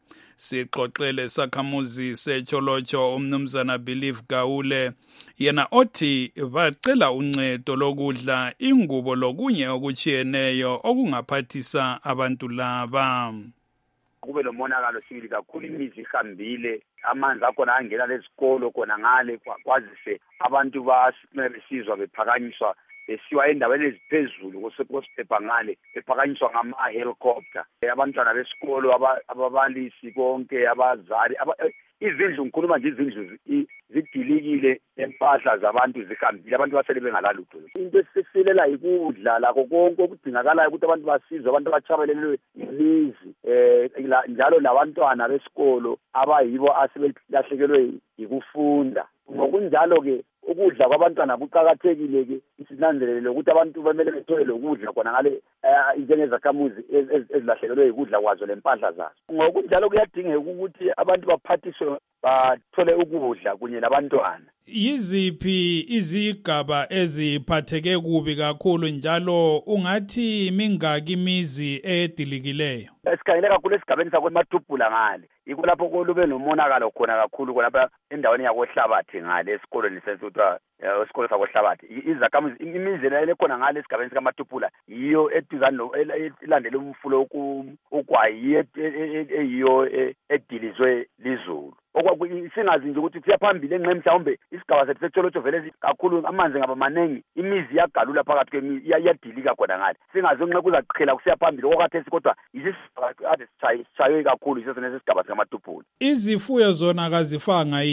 Sixoxele sakhamuzi seTsholotsho umnumzana Believe Gawule yena othi bacela uncedo lokudla ingubo lokunye okuchiyeneyo okungaphathisa abantu laba. Kube lomonakalo sibili kakhulu imizi ihambile amanzi akhona angena lesikolo khona ngale kwazise abantu basizwa bephakanyiswa besiwa endaweni eziphezulu kosiphepha ngale bephakanyiswa ngama-helicopter. Abantwana besikolo ababalisi konke abazali izindlu ngikhuluma nje izindlu zidilikile empahla zabantu zihambile abantu basele bengalalutho. Into esisilela ikudla lakho konke okudingakalayo ukuthi abantu basizwe abantu abatshabelelwe imizi njalo labantwana besikolo abayibo asebelahlekelwe yikufunda. Ngokunjalo-ke ukudla kwabantwana kuqakathekile-ke sinanzelele ukuthi abantu bamele bethole lokudla khona ngale njengezakhamuzi ezilahlekelwe yikudla kwazo lempahla zazo. Ngokunjalo kuyadingeka ukuthi abantu baphathiswe bathole ukudla kunye labantwana. Yiziphi izigaba eziphatheke kubi kakhulu njalo ungathi mingaki imizi edilikileyo? Esikhangele kakhulu esigabeni sakwemathubhula ngale yikho lapho kolube nomonakalo khona kakhulu khonapha endaweni yakohlabathi ngale esikolweni sesithwa esikolo sakohlabathi. Izakhamuzi imizi lekhona ngale esigabeni sikamathuphula yiyo eduzane ilandele umfulo ugwayi eyiyo edilizwe lizulu. Singazi nje ukuthi siyaphambili enxe mhlawumbe isigaba sethu seTsholotsho vele kakhulu amanzi ngaba maningi imizi iyagalula phakathi kwemizi iyadilika khona ngale. Singazi nxe kuzaqhela kusiyaphambili okwathi kodwa isigaba ade sitshaywe kakhulu isesenesigaba sikamathuphula. Izifuyo zona akazifanga yini?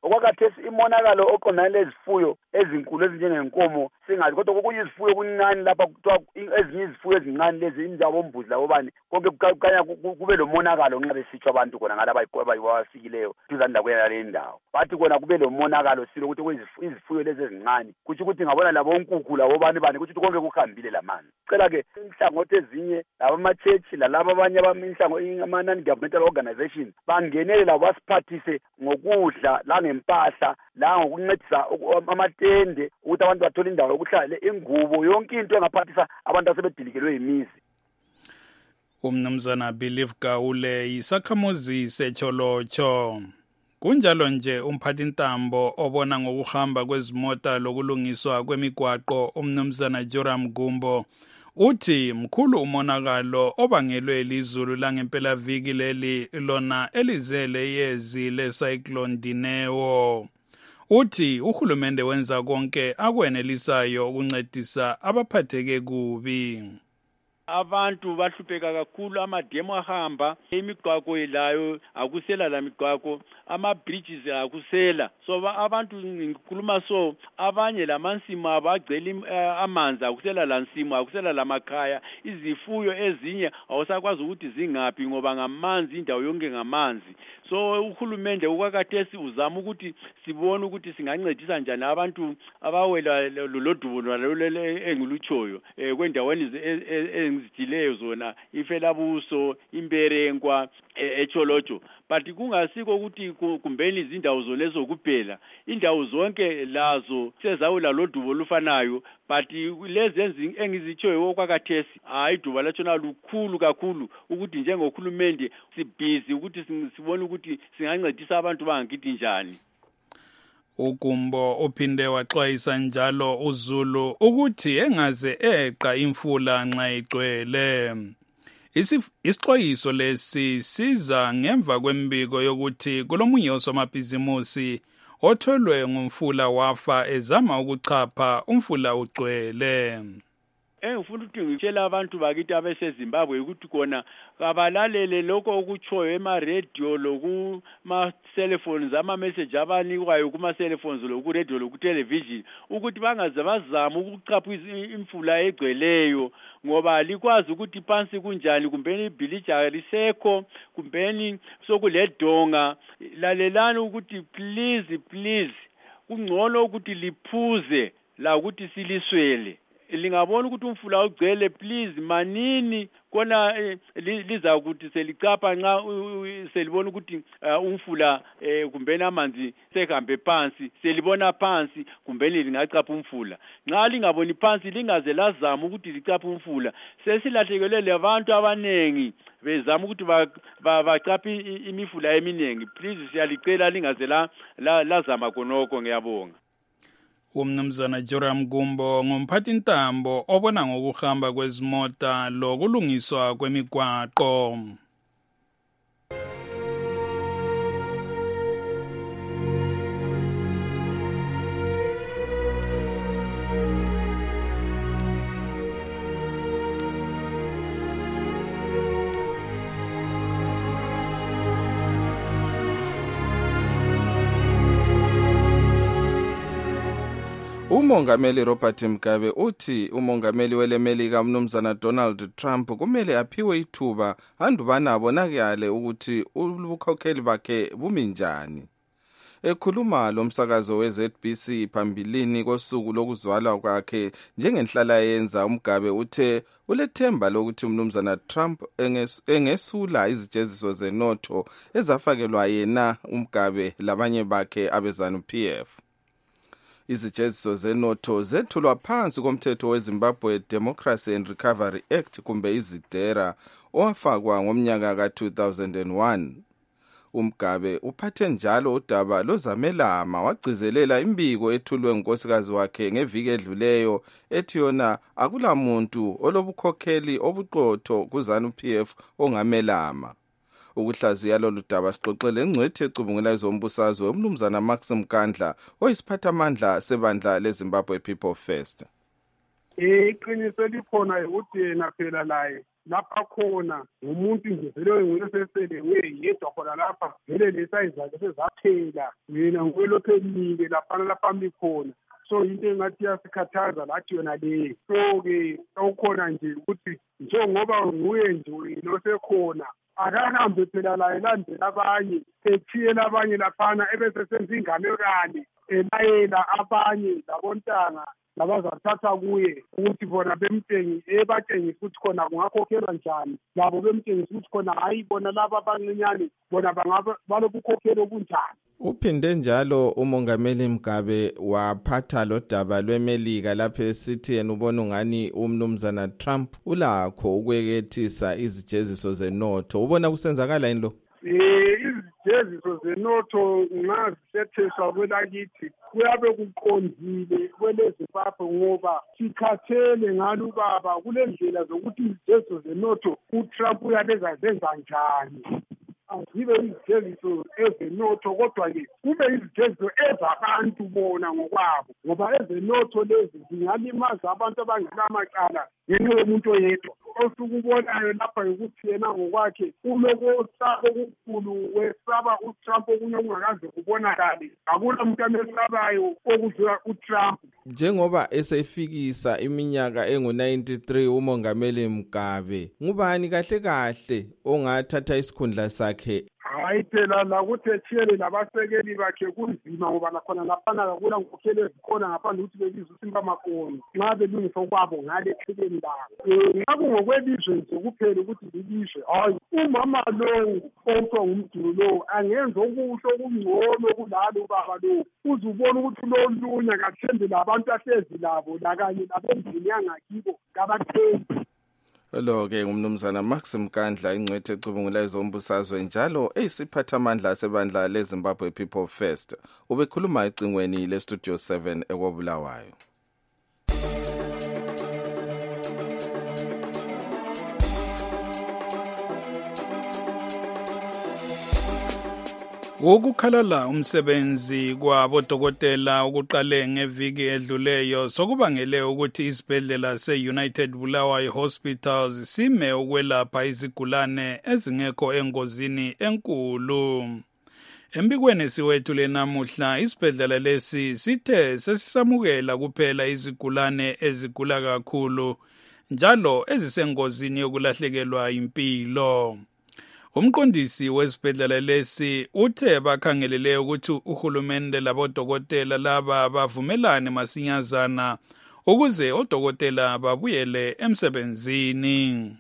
okwakhathesi imonakalo oqondane lezifuyo ezinkulu ezinjengenkomo singazi, kodwa kuyizifuyo kuncane lapha kuthiwa ezinye izifuyo ezincane lezi injabombuzi labobani konke kukanya kube lo monakalo nxa besitsho abantu khona ngalaba abayiwasikileyo duzane lakwena le ndawo bathi kona kube lo monakalo silo ukuthi izifuyo lezi ezincane kutsho ukuthi ngabona labo nkukhu labobani bani kutsho ukuthi konke kuhambile lamanzi. Cela ke inhlangothi ezinye labama-church lalaba abanye ama-non-governmental organizations bangenele labo basiphathise ngokudla langempahla langokuncedisa amatende ukuthi abantu bathole indawo yokuhlala, ingubo, yonke into engaphathisa abantu asebedilikelwe yimizi. Umnumzana Believe Gaule yisakhamuzi seCholocho. Kunjalo nje umphathintambo obona ngokuhamba kwezimota lokulungiswa kwemigwaqo umnumzana Joram Gumbo uthi mkhulu umonakalo obangelwe lizulu langempelaviki leli lona elizele yezi lecyclone Dineo. Uthi uhulumende wenza konke akwenelisayo ukuncedisa abaphatheke kubi. Abantu bahlupheka kakhulu, amademo ahamba, imigwaqo ilayo akusela la migwaqo, ama-bridges akusela. So abantu ngikhuluma so abanye lamansimo abagcela amanzi akusela la nsimo, akusela la makhaya, izifuyo ezinye awusakwazi ukuthi zingaphi ngoba ngamanzi, indawo yonke ngamanzi. So uhulumende ukwakhathesi uzama ukuthi sibone ukuthi singancedisa njani abantu abawela lodubo engilutshoyo kwendaweni engizidileyo zona iFelabuso, Imberenkwa, eCholocho. But kungasiko ukuthi kumbeni izindawo zolezo kuphela, indawo zonke lazo sezawula lodubo lufanayo, but lezi engizitshoyo okwakhathesi iduba lachona lukhulu kakhulu ukuthi njengohulumende sibhizi ukuthi sibone ukuthi singancedisa abantu bangakithi njani. Ugumbo uphinde waxwayisa njalo uZulu ukuthi engaze eqa imfula nxa igcwele. Isixwayiso lesi siza ngemva kwembiko yokuthi kulomunye osomabhizimusi otholwe ngumfula wafa ezama ukuchapha umfula ugcwele. Engifuna ukuthi ngitshela abantu bakithi abeseZimbabwe ukuthi kona kabalalele lokho okutshoyo ema-radio lokuma-cellphones, ama-message abanikwayo kuma-cellphones loku-radio loku-television ukuthi bangaze bazama ukuchapha imfula egcweleyo ngoba likwazi ukuthi phansi kunjani, kumbeni ibhilija lisekho, kumbeni sokuledonga. Lalelani ukuthi please kungcono ukuthi liphuze la ukuthi siliswele. Lingabona ukuthi umfula ugcwele, please manini kona liza ukuthi selicapha nxa selibona ukuthi umfula kumbeni amanzi sehambe phansi, selibona phansi kumbeni lingacapha umfula. Nxa lingaboni phansi lingaze lazama ukuthi licapha umfula. Sesilahlekelwe abantu abanengi bezama ukuthi bacaphe imifula eminingi. Please siyalicela lingaze lazama konoko. Ngiyabonga. Umnumzana Joram Gumbo ngumphathintambo obona ngokuhamba kwezimota lokulungiswa kwemigwaqo. Umongameli Robert Mugabe uthi umongameli welemelika umnumzana Donald Trump kumele aphiwe ithuba andubana abonakale ukuthi ubukhokheli bakhe bumi njani. Ekhuluma lomsakazo weZBC phambilini kosuku lokuzalwa kwakhe njengenhlala yenza, uMugabe uthe ulethemba lokuthi umnumzana Trump engesula izijeziso zenotho ezafakelwa yena uMugabe labanye bakhe abeZANU-PF. Izijeziso zenotho zethulwa phansi komthetho weZimbabwe Democracy and Recovery Act kumbe izidera owafakwa ngomnyaka ka-2001. uMugabe uphathe njalo udaba lozamelama wagcizelela imbiko ethulwe ngunkosikazi wakhe ngeviki edluleyo ethi yona akulamuntu olobukhokheli obuqotho kuZANU-PF ongamelama. Ukuhlaziya lolu daba sixoxele engcwethi ecubungula ezombusazwe umnumzana Maxim Kandla oyisiphathamandla sebandla leZimbabwe People First. Iqiniso likhona ukuthi yena phela laye lapha khona ngumuntu nje vele nguyeseselewe yedwa khona lapha vele lesayizakhe sezaphela mina ngwelophenile laphana laphambi khona so into engathi yasikhathaza lathi yona leyo so-ke okukhona nje ukuthi njengoba nguye nje nosekhona akahambe phela laye landela abanye ethiyela abanye laphana ebesesenza inganekane elayela abanye labontanga labazathatha kuye ukuthi bona ebatshengisa ukuthi khona kungakhokhelwa njani labo bemtshengisa ukuthi khona hayi bona laba abancinyane bona balobukhokhelo obunjani. Uphinde njalo umongameli Mugabe waphatha lo daba lweMelika lapho esithi yena ubona ungani umnumzana Trump ulakho ukwekethisa izijeziso zenotho. Ubona kusenzakala yini lo? Izijeziso zenotho ngazisetheswa kwelakithi kuyabe kuqondile kweleZimbabwe ngoba sikhathele ngalo baba kule ndlela zokuthi izijeziso zenotho uTrump uyabenza njani. Azibe izijeziso ezenotho kodwa-ke kube izijeziso ezabantu bona ngokwabo ngoba ezenotho lezi zingalimaza abantu abangelamacala ngenxa yomuntu oyedwa. Osukubonayo lapha ukuthi yena ngokwakhe ulokusaba okukhulu wesaba uTrump okunye okungakaze kubonakale. Akula muntu amesabayo okudlula uTrump. Njengoba esefikisa iminyaka engu-93 umongameli Mugabe, ngubani kahle kahle ongathatha isikhundla sakhe? Hayi phela lakuthi ethiyele labasekeli bakhe kunzima ngoba nakhona laphana kakula nkokheli ezikhona ngaphandle ukuthi belizwe uSimba Makoni nxa belungisa okwabo ngale eqhibeni labo. Ngaku ngokwelizwe nje kuphela ukuthi lilizwe hayi umama lowo okuthiwa ngumdulu lowo angenza okuhle okungcono kulalo ubaba lowo. Uze ubone ukuthi lolunya kathembe labantu ahlezi labo lakanye labendini yangakibo kabathembi. Lo-ke ngumnumzana Max Mkandla ingcwethe ecubungula ezombusazwe njalo eyisiphathamandla asebandla leZimbabwe People First. Ubekhuluma ecingweni leStudio 7 ekwabulawayo. Ukukhalala umsebenzi kwabodokotela ukuqale ngeviki edluleyo sokubangele ukuthi isibhedlela se-United Bulawayo Hospitals sime ukwelapha izigulane ezingekho engozini enkulu. Embikweni siwethu lenamuhla isibhedlela lesi sithe sesisamukela kuphela izigulane ezigula kakhulu njalo ezisengozini yokulahlekelwa impilo. Umqondisi wesibhedlela lesi uthe bakhangelele ukuthi uhulumende labodokotela laba bavumelane masinyazana ukuze odokotela babuyele emsebenzini.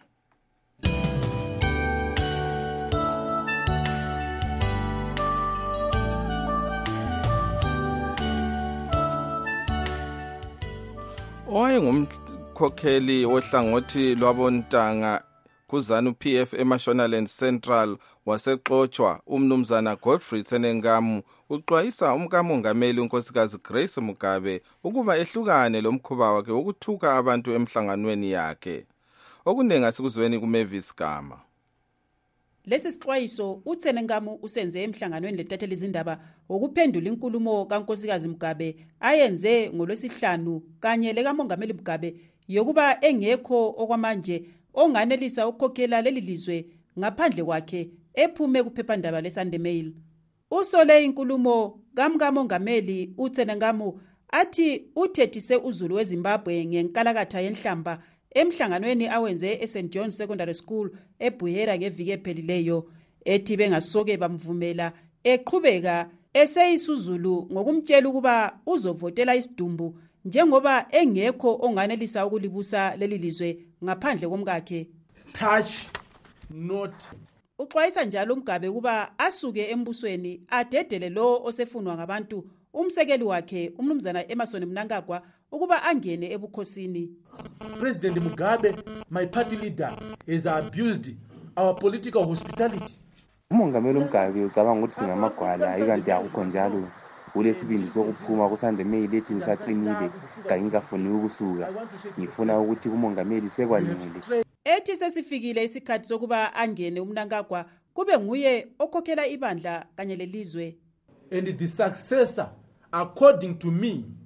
Owayengumkhokheli wohlangothi lwabontanga kuZanu PF eMashonaland Central wasexoxwa umnumzana Godfrey Tsenengamu uxwayisa umkamongameli unkosikazi Grace Mugabe ukuba ehlukane lomkhuba wakhe ukuthuka abantu emhlanganweni yakhe. Okuningi asikuzweni kuMavis Gama. Lesi sixwayiso uTsenengamu usenze emhlanganweni letatheli izindaba ukuphendula inkulumo kankosikazi Mugabe ayenze ngolwesihlanu kanye lekamongameli Mugabe yokuba engekho okwamanje onganelisa ukukhokhela leli lizwe ngaphandle kwakhe ephume kuphephandaba leSunday Mail. Usole inkulumo kamongameli uTsenengamu athi uthethise uZulu weZimbabwe ngenkalakatha yenhlamba emhlanganweni awenze eSt John Secondary School eBuhera ngeviki ephelileyo ethi bengasoke bamvumela eqhubeka eseyisuzulu ngokumtshela ukuba uzovotela isidumbu njengoba engekho onganelisa ukulibusa leli lizwe ngaphandle komkakhe. Touch not. Uxwayisa njalo uMgabe kuba asuke embusweni adedele lo osefunwa ngabantu umsekeli wakhe umnumzana Emmerson Mnangagwa ukuba angene ebukhosini. President Mugabe, my party leader, has abused our political hospitality. Umongameli uMgabe ucabanga ukuthi singamagwala ikanti akukho njalo. Ulesibindi sokuphuma kuSunday Mail ethi usaqinile kanye ngafuni ukusuka. Ngifuna ukuthi umongameli sekwanele. Ethi sesifikile isikhathi sokuba angene uMnangagwa kube nguye okhokhela ibandla kanye lelizwe. And the successor, according to me,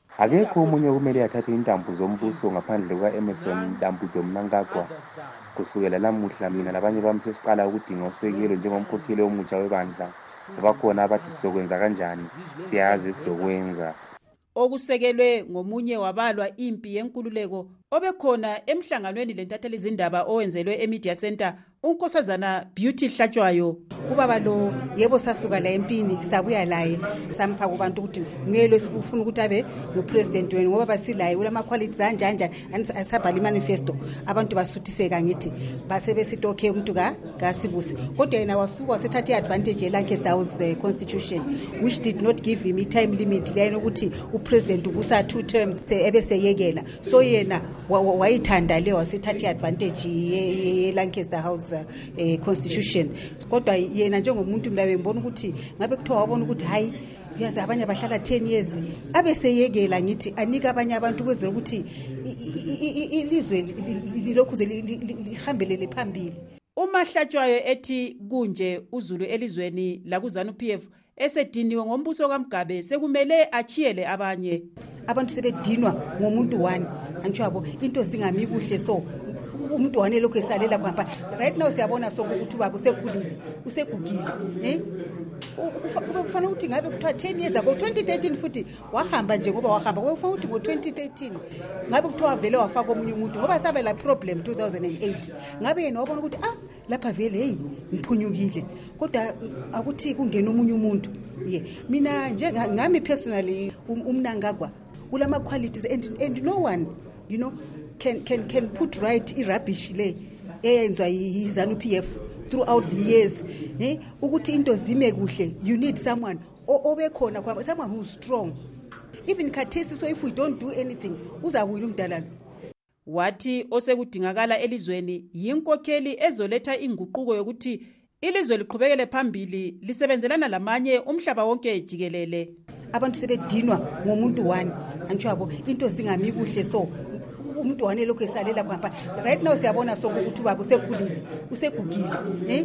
akekho omunye okumele athathe intambo zombuso ngaphandle kuka-Emmerson Dambudzo Mnangagwa. Kusukela lamuhla mina labanye bami sesiqala ukudinga usekelo njengomkhokheli omutsha webandla. Bakhona abathi sizokwenza kanjani, siyazi sizokwenza. Okusekelwe ngomunye wabalwa impi yenkululeko obekhona emhlanganweni lentatheli zindaba owenzelwe eMedia Center unkosazana Beauty Hlatshwayo. Ubaba lo yebo sasuka la empini sabuya laye sampha kubantu ukuthi ngelo sifuna ukuthi abe ngupresident wenu ngoba basilaye ulama qualities anjanja asabhala imanifesto abantu basuthiseka ngithi base besitoke umuntu kaSibusi kodwa yena wasuka wasethatha iadvantage eLancaster House constitution which did not give him a time limit lena ukuthi upresident ukusa 2 terms ebese yekela so yena wayithanda le wasethatha iadvantage eLancaster House constitution kodwa yena njengomuntu mla bengibona ukuthi ngabe kuthiwa wabona ukuthi hayi uyazi abanye abahlala 10 years abeseyekela ngithi anika abanye abantu kwezela ukuthi ilizwe lilokhuze lihambelele phambili. UMahlatshwayo ethi kunje uZulu elizweni la kuZANU-PF esediniwe ngombuso kaMgabe sekumele achiyele abanye. Abantu sebedinwa ngomuntu wani antsho yabo into zingami kuhle so umuntu wane lokho esalela kwapha right now siyabona sokuthi ubaba usegugile kufanele ukuthi ngabe kuthiwa 10 years ago 2013 futhi wahamba nje ngoba wahamba kufanele ukuthi ngo2013 ngabe kuthiwa vele wafaka omunye umuntu ngoba sabe la problem 2008 ngabe yena wabona ukuthi lapha vele hey ngiphunyukile kodwa akuthi kungena omunye umuntu mina nje ngami personally uMnangagwa ulama qualities and no one you know can put right irubbish le eyenzwa yiZANU-PF throughout the years ukuthi into zime kuhle you need someone obekhona kwaba someone who's strong even khathesi so if we don't do anything uzawuyila umdalalo. Wathi osekudingakala elizweni yinkokheli ezoletha inguquko yokuthi ilizwe liqhubekele phambili lisebenzelana lamanye umhlaba wonke jikelele. Abantu sebedinwa ngomuntu wani antsho yabo into zingami kuhle so umuntu wane lokho esalela kwapha right now siyabona sokuthi ubaba usegugile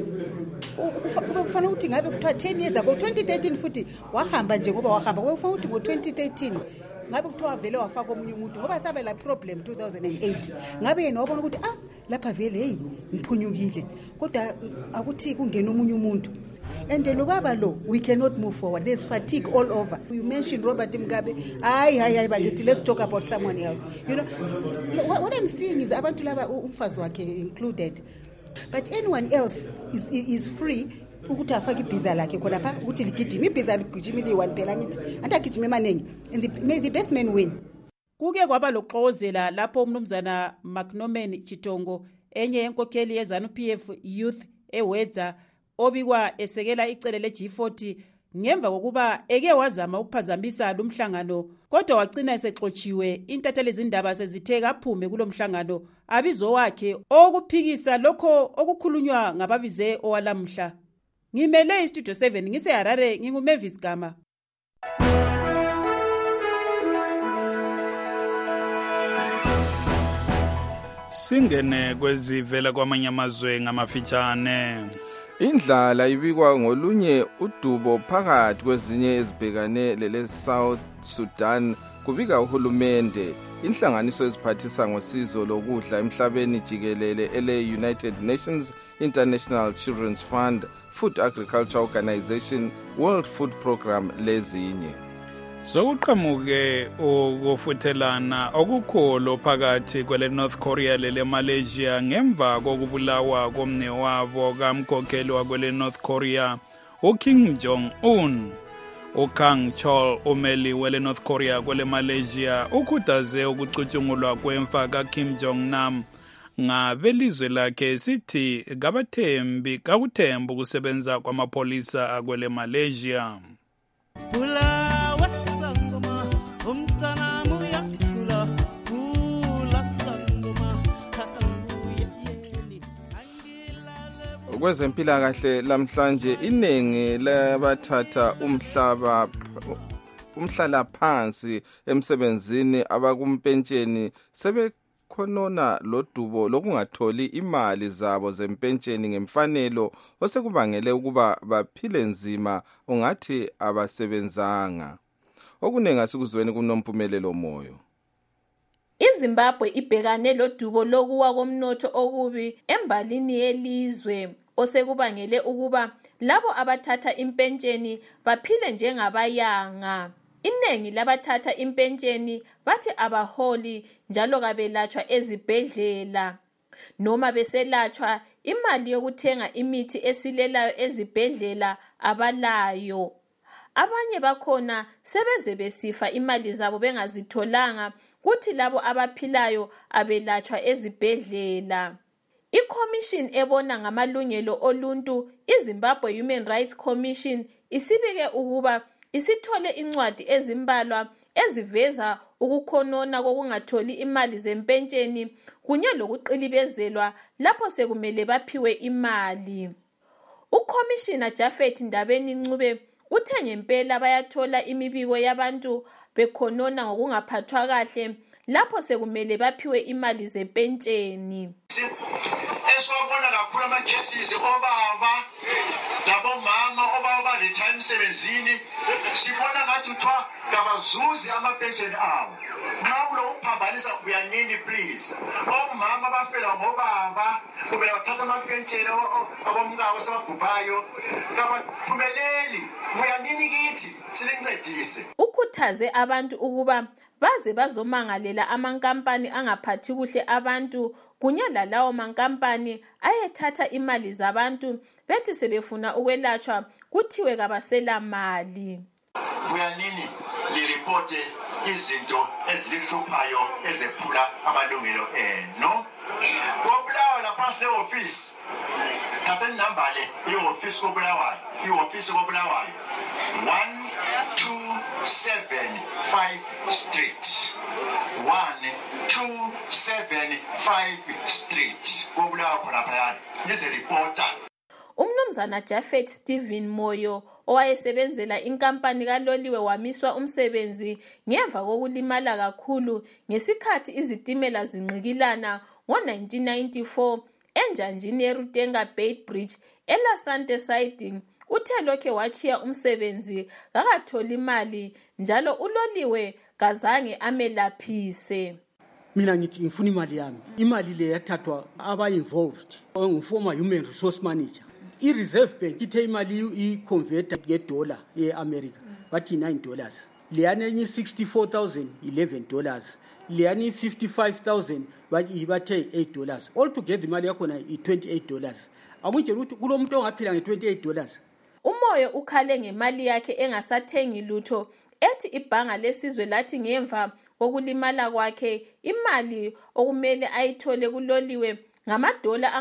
kufanele ukuthi ngabe kuthiwa 10 years ago 2013 futhi wahamba nje ngoba wahamba kufanele ukuthi ngo2013 ngabe kuthiwa vele wafaka omunye umuntu ngoba sabe la problem 2008 ngabe yena wabona ukuthi lapha vele hey ngiphunyukile kodwa akuthi kungena omunye umuntu. And lokaba lo we cannot move forward. There's fatigue all over. You mentioned Robert Mugabe. But let's talk about someone else. You know what I'm seeing is abantu laba umfazi wakhe included. But anyone else is free ukuthi afake ibhiza lakhe khona pha ukuthi ligijima ibhiza ligijimile one phela ngithi andagijima emanengi and may the best man win. Kuke kwaba loxozela lapho umnumzana McNorman Chitongo enye yenkokheli yeZANU-PF Youth ewedza obikwa esekela icele leG40 ngemva kokuba eke wazama ukuphazamisa lumhlangano kodwa wagcina esexotshiwe. Intatheli zindaba sezithe kaphume kulomhlangano abizo wakhe okuphikisa lokho okukhulunywa ngababize owalamhla. Ngimele iStudio 7 ngiseHarare nginguMavis Gama. Singene kwezivela kwamanye amazwe ngamafitshane. Indlala ibikwa ngolunye udubo phakathi kwezinye ezibhekane lele-South Sudan kubika uhulumende. Inhlanganiso eziphathisa ngosizo lokudla emhlabeni jikelele ele-United Nations International Children's Fund, Food Agriculture Organization, World Food Program lezinye. Sokuqhamuke ukufuthelana okukhulu phakathi kwele North Korea lele Malaysia ngemva kokubulawa komnewabo kamkhokheli wakwele North Korea uKim Jong Un. uKang Chol umeli wele North Korea kwele Malaysia ukhuthaze ukucutshungulwa kwemfa kaKim Jong Nam ngabelizwe lakhe sithi kakuthemba ukusebenza kwamapholisa akwele Malaysia. Kwezempilakahle lamhlanje iningi labathatha umhlala phansi emsebenzini abakumpentsheni sebekhonona lodubo lokungatholi imali zabo zempentsheni ngemfanelo osekubangele ukuba baphile nzima ungathi abasebenzanga. okuningi asikuzweni kunomphumelelo moyo. iZimbabwe ibhekane lodubo lokuwa komnotho okubi embalini yelizwe osekubangele ukuba labo abathatha impentsheni baphile njengabayanga. Iningi labathatha impentsheni bathi abaholi njalo kabelatshwa ezibhedlela. Noma beselatshwa imali yokuthenga imithi esilelayo ezibhedlela abalayo. Abanye bakhona sebeze besifa imali zabo bengazitholanga, kuthi labo abaphilayo abelatshwa ezibhedlela. ICommission ebona ngamalungelo oluntu, iZimbabwe Human Rights Commission, isibike ukuba isithole incwadi ezimbalwa eziveza ukukhonona kokungatholi imali zempentsheni kunye lokuqilibezelwa lapho sekumele baphiwe imali. UCommissioner Japhet Ndabeni-Ncube uthe ngempela bayathola imibiko yabantu bekhonona ngokungaphathwa kahle lapho sekumele baphiwe imali zempentsheni. Eswabona kakhulu ama-cases obaba labomama obaba retire emsebenzini, sibona ngathi kuthiwa kabazuzi ama-pension abo. Nxa kulokuphambanisa uyanini please. Omama bafela ngobaba kube bathatha ama-pension abomkawo sebabhubhayo. Kabaphumeleli, uyanini kithi sinincedise. Ukhuthaze abantu ukuba baze bazomangalela amankampani angaphathi kuhle abantu kunye lalawo mankampani ayethatha imali zabantu bethi sebefuna ukwelatshwa kuthiwe kabasela mali. Uyanini liripote izinto ezilihluphayo ezephula amalungelo eno. Kobulawa lapha office. Thatha inamba le ioffice kobulawayo. Ioffice kobulawayo. 1275 Street. 1275 Street. Kobulawa khona phaya. This reporter. Umnumzana Japhet Stephen Moyo owayesebenzela inkampani kaloliwe wamiswa umsebenzi ngemva kokulimala kakhulu ngesikhathi izitimela zinqikilana ngo-1994 enjanjini yeRutenga Bay Bridge eLasante Siding. Uthe lokhe wachiya umsebenzi kakatholi imali njalo uloliwe kazange amelaphise. Mina ngithi ngifuna imali yami. Imali le yathathwa aba-involved former human resource manager. I-Reserve Bank ithe imali i-converter nge-dollar ye-America bathi $9. Leyana enye $64,000 $11. Leyana $55,000 bathe $8. Altogether imali yakhona i-$28. Akutshela ukuthi kulo muntu ongaphila nge-$28. Umoyo ukhale ngemali yakhe engasathengi lutho ethi ibhanga lesizwe lathi ngemva kokulimala kwakhe imali okumele ayithole kuloliwe ngamadola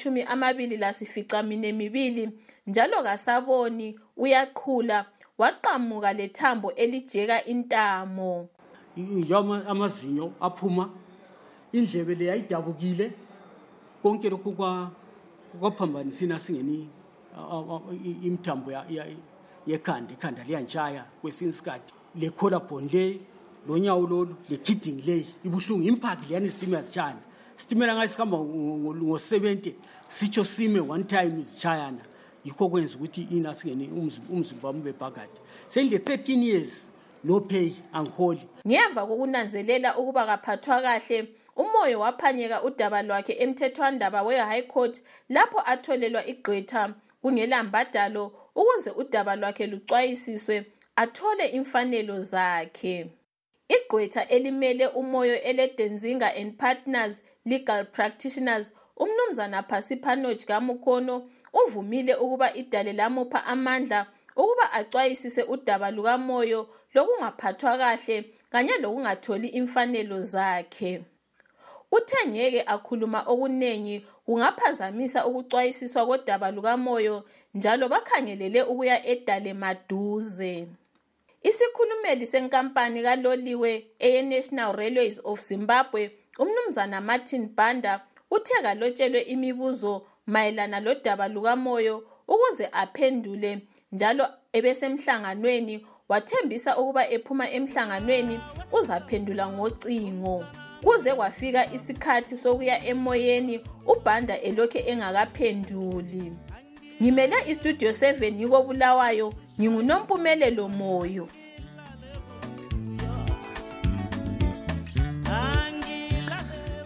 angama-22 njalo kasaboni uyaqhula waqamuka lethambo elijeka intamo. Amazinyo aphuma, indlebe le yayidabukile, konke lokhu kwaphambanisina singeni imthambo yekhanda liyantshaya kwesinye isikhathi le collarbone le lonyawo lolu le kidney le ibuhlungu impact leyani isitimela zitshayana. Sitimela ngayisihamba ngo-70 sitsho sime one time zitshayana. Yikho kwenza ukuthi inasingeni umzimba wami bebhakade. Sengile 13 years no pay angiholi. Ngemva kokunanzelela ukuba kaphathwa kahle umoyo waphanyeka udaba lwakhe emthethwandaba we-High Court lapho atholelwa igqwetha kungelambadalo ukuze udaba lwakhe lucwayisiswe athole imfanelo zakhe. Igqwetha elimele umoyo eleDenzinga and Partners Legal Practitioners umnumzana Phasipanoch Kamukhono uvumile ukuba idale lamupha amandla ukuba acwayisise udaba lukamoyo lokungaphathwa kahle kanye lokungatholi imfanelo zakhe. Uthe ngeke akhuluma okunengi kungaphazamisa ukucwayisiswa kodaba lukamoyo njalo bakhangelele ukuya edale maduze. Isikhulumeli senkampani kaloliwe eyeNational Railways of Zimbabwe umnumzana Martin Banda uthe kalotshelwe imibuzo mayelana lodaba lukamoyo ukuze aphendule njalo ebesemhlanganweni wathembisa ukuba ephuma emhlanganweni uzaphendula ngocingo. Kuze kwafika isikhathi sokuya emoyeni uBanda elokhe engakaphenduli. Ngimele iStudio 7 yiko Bulawayo, nginguNompumelelo Moyo.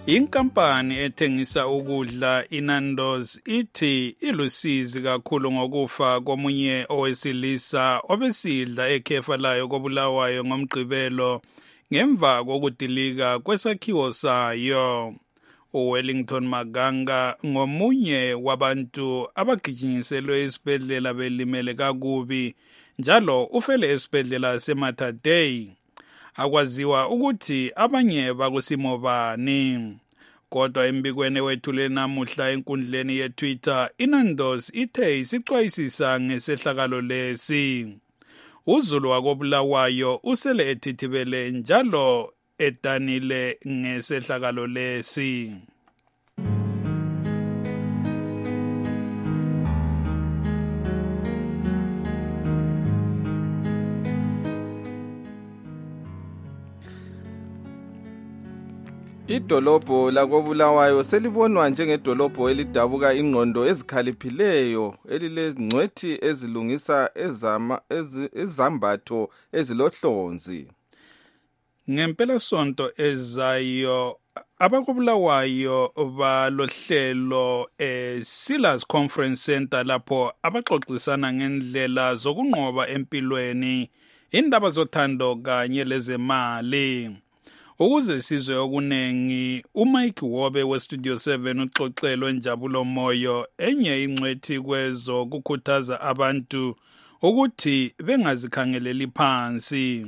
Inkampani ethengisa ukudla iNando's ithi ilusizi kakhulu ngokufa komunye owesilisa obesidla ekhefa layo koBulawayo ngoMgqibelo ngemva kokudilika kwesakhiwo sayo. uWellington Maganga ngomunye wabantu abagijinyiselwe esibhedlela belimele kakubi njalo ufele esibhedlela seMatadei. Akwaziwa ukuthi abanye bakusimo bani. Kodwa embikweni wethule namuhla enkundleni yeTwitter, iNando's ithe isixwayisisa ngesehlakalo lesi. uZulu wakoBulawayo usele ethithibele njalo edanile ngesehlakalo lesi. Idolobho lakoBulawayo selibonwa njengedolobho elidabuka ingqondo ezikhaliphileyo elilezingcwethi ezilungisa ezambatho ezilohlonzi. Ngempela sonto ezayo abakoBulawayo balohlelo Silas Conference Center lapho abaxoxisana ngendlela zokunqoba empilweni, indaba zothando kanye lezemali. Ukuze sizwe okunengi, uMike Wobe weStudio 7 uxoxelwe Njabulo Moyo enye ingcwethi kwezo kukhuthaza abantu ukuthi bengazikhangeleli phansi.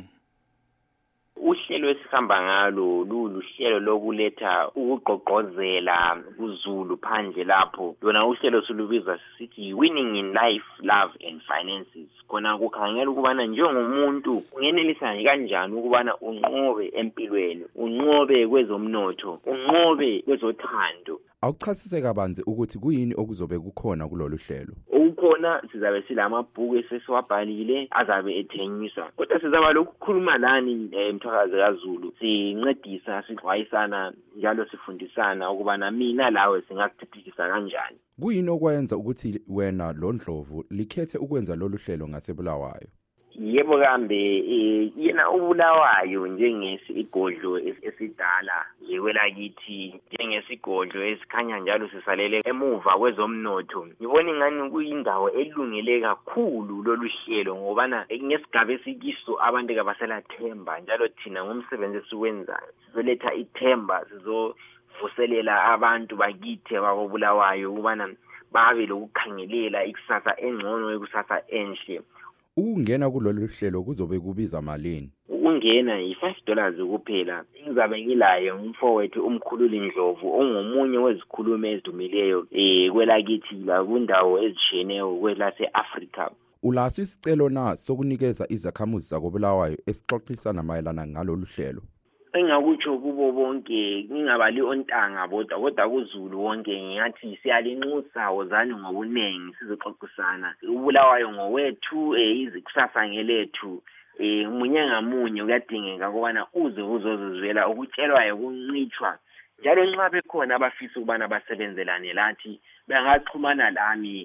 Uhlelo esihamba ngalo luhlelo lokuletha ukugqogqozela uZulu phandle lapho. Lona uhlelo silubiza sithi Winning in Life, Love and Finances. Kona kukhangela ukubana njengomuntu ungenelisa kanjani ukubana unqobe empilweni, unqobe kwezomnotho, unqobe kwezothando. Awuchasise kabanzi ukuthi kuyini okuzobe kukhona kulolu hlelo. Ukukhona sizabe silamabhuku esesiwabhalile azabe ethengiswa. Kodwa sizaba lokukhuluma lani Mthwakazi kaZulu, sincedisa, sixwayisana njalo sifundisana ukubana mina lawe singakuthuthukisa kanjani. Kuyini okwenza ukuthi wena loNdlovu likhethe ukwenza lolu hlelo ngaseBulawayo? Yebo kambe yena uBulawayo njengesigodlo esidala kwelakithi, njengesigodlo esikhanya njalo sisalele emuva kwezomnotho. Ngibona ingani kuyindawo elungele kakhulu lolu hlelo ngobana ngesigaba esikiso abantu kabaselathemba njalo thina ngomsebenzi esiwenzayo sizoletha ithemba, sizovuselela abantu bakithi abakoBulawayo ukubana babe lokukhangelela ikusasa engcono, ikusasa enhle. Ukungena kulolu hlelo kuzobe kubiza malini? Ukungena $5 kuphela. Ngizabe ngilaye umfowethu umkhululi Ndlovu ongomunye wezikhulumi ezidumileyo kwelakithi la kundawo ezishiyeneyo kwelase-Africa. Ulaso isicelo na sokunikeza izakhamuzi zakoBulawayo esixoxisana mayelana ngalolu hlelo? Engakutsho kubo bonke, ngingabali ontanga kodwa kuZulu wonke ngiyathi siyalinxusa wozani ngobunengi sizoxoxisana. uBulawayo ngowethu, izikusasa ngelethu. Munye ngamunye kuyadingeka ukubana uze uzozizwela ukutshelwayo kuncitshwa. Njalo nxa bekhona abafisa ukubana basebenzelane lathi bangaxhumana lami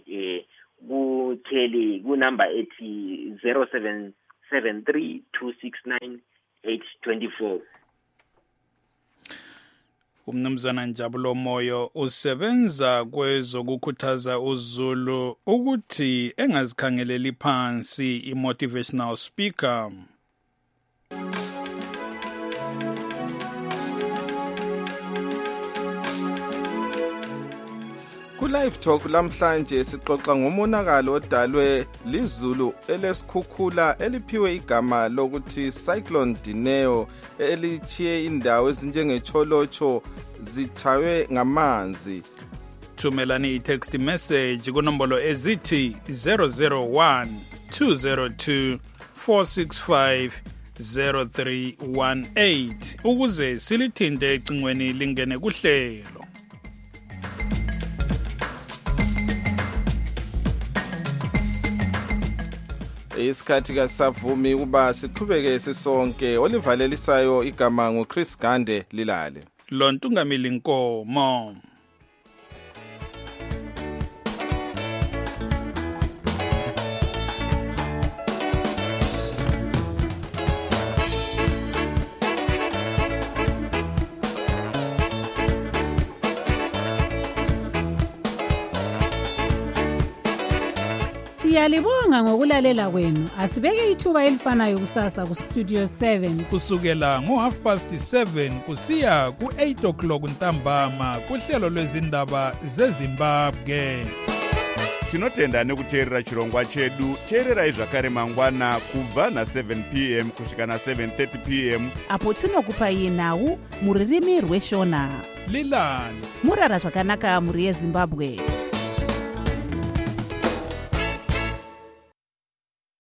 kukheli kunamba ethi 0773269824. Umnumzana Njabulo Moyo usebenza kwezokukhuthaza uZulu ukuthi engazikhangeleli phansi, i-motivational speaker. Ku-Live Talk lamhlanje sixoxa ngomonakalo odalwe liZulu elesikhukhula eliphiwe igama lokuthi Cyclone Dineo elichiye indawo ezinjengecholocho zichaywe ngamanzi. Thumelani i-text message kunombolo ezithi 001 202 465 0318 ukuze silithinte ecingweni lingene kuhlelo. Isikhathi kasavumi kuba siqhubeke sisonke. Olivalelisayo igama nguChris Gande Lilale. Lontungamili Nkomo. Siyalibonga ngokulalela kwenu. Asibeke ithuba elifanayo kusasa ku Studio 7 kusukela ngo7:30 kusiya ku8 ntambama kuhlelo lwezindaba zeZimbabwe. Tinotenda nekuteerera chirongwa chedu. Teererai zvakare mangwana kubva na7 p.m. kusvika na7:30 p.m. apo tinokupai nhau muririmi rweshona. Lilani murara zvakanaka muri yeZimbabwe.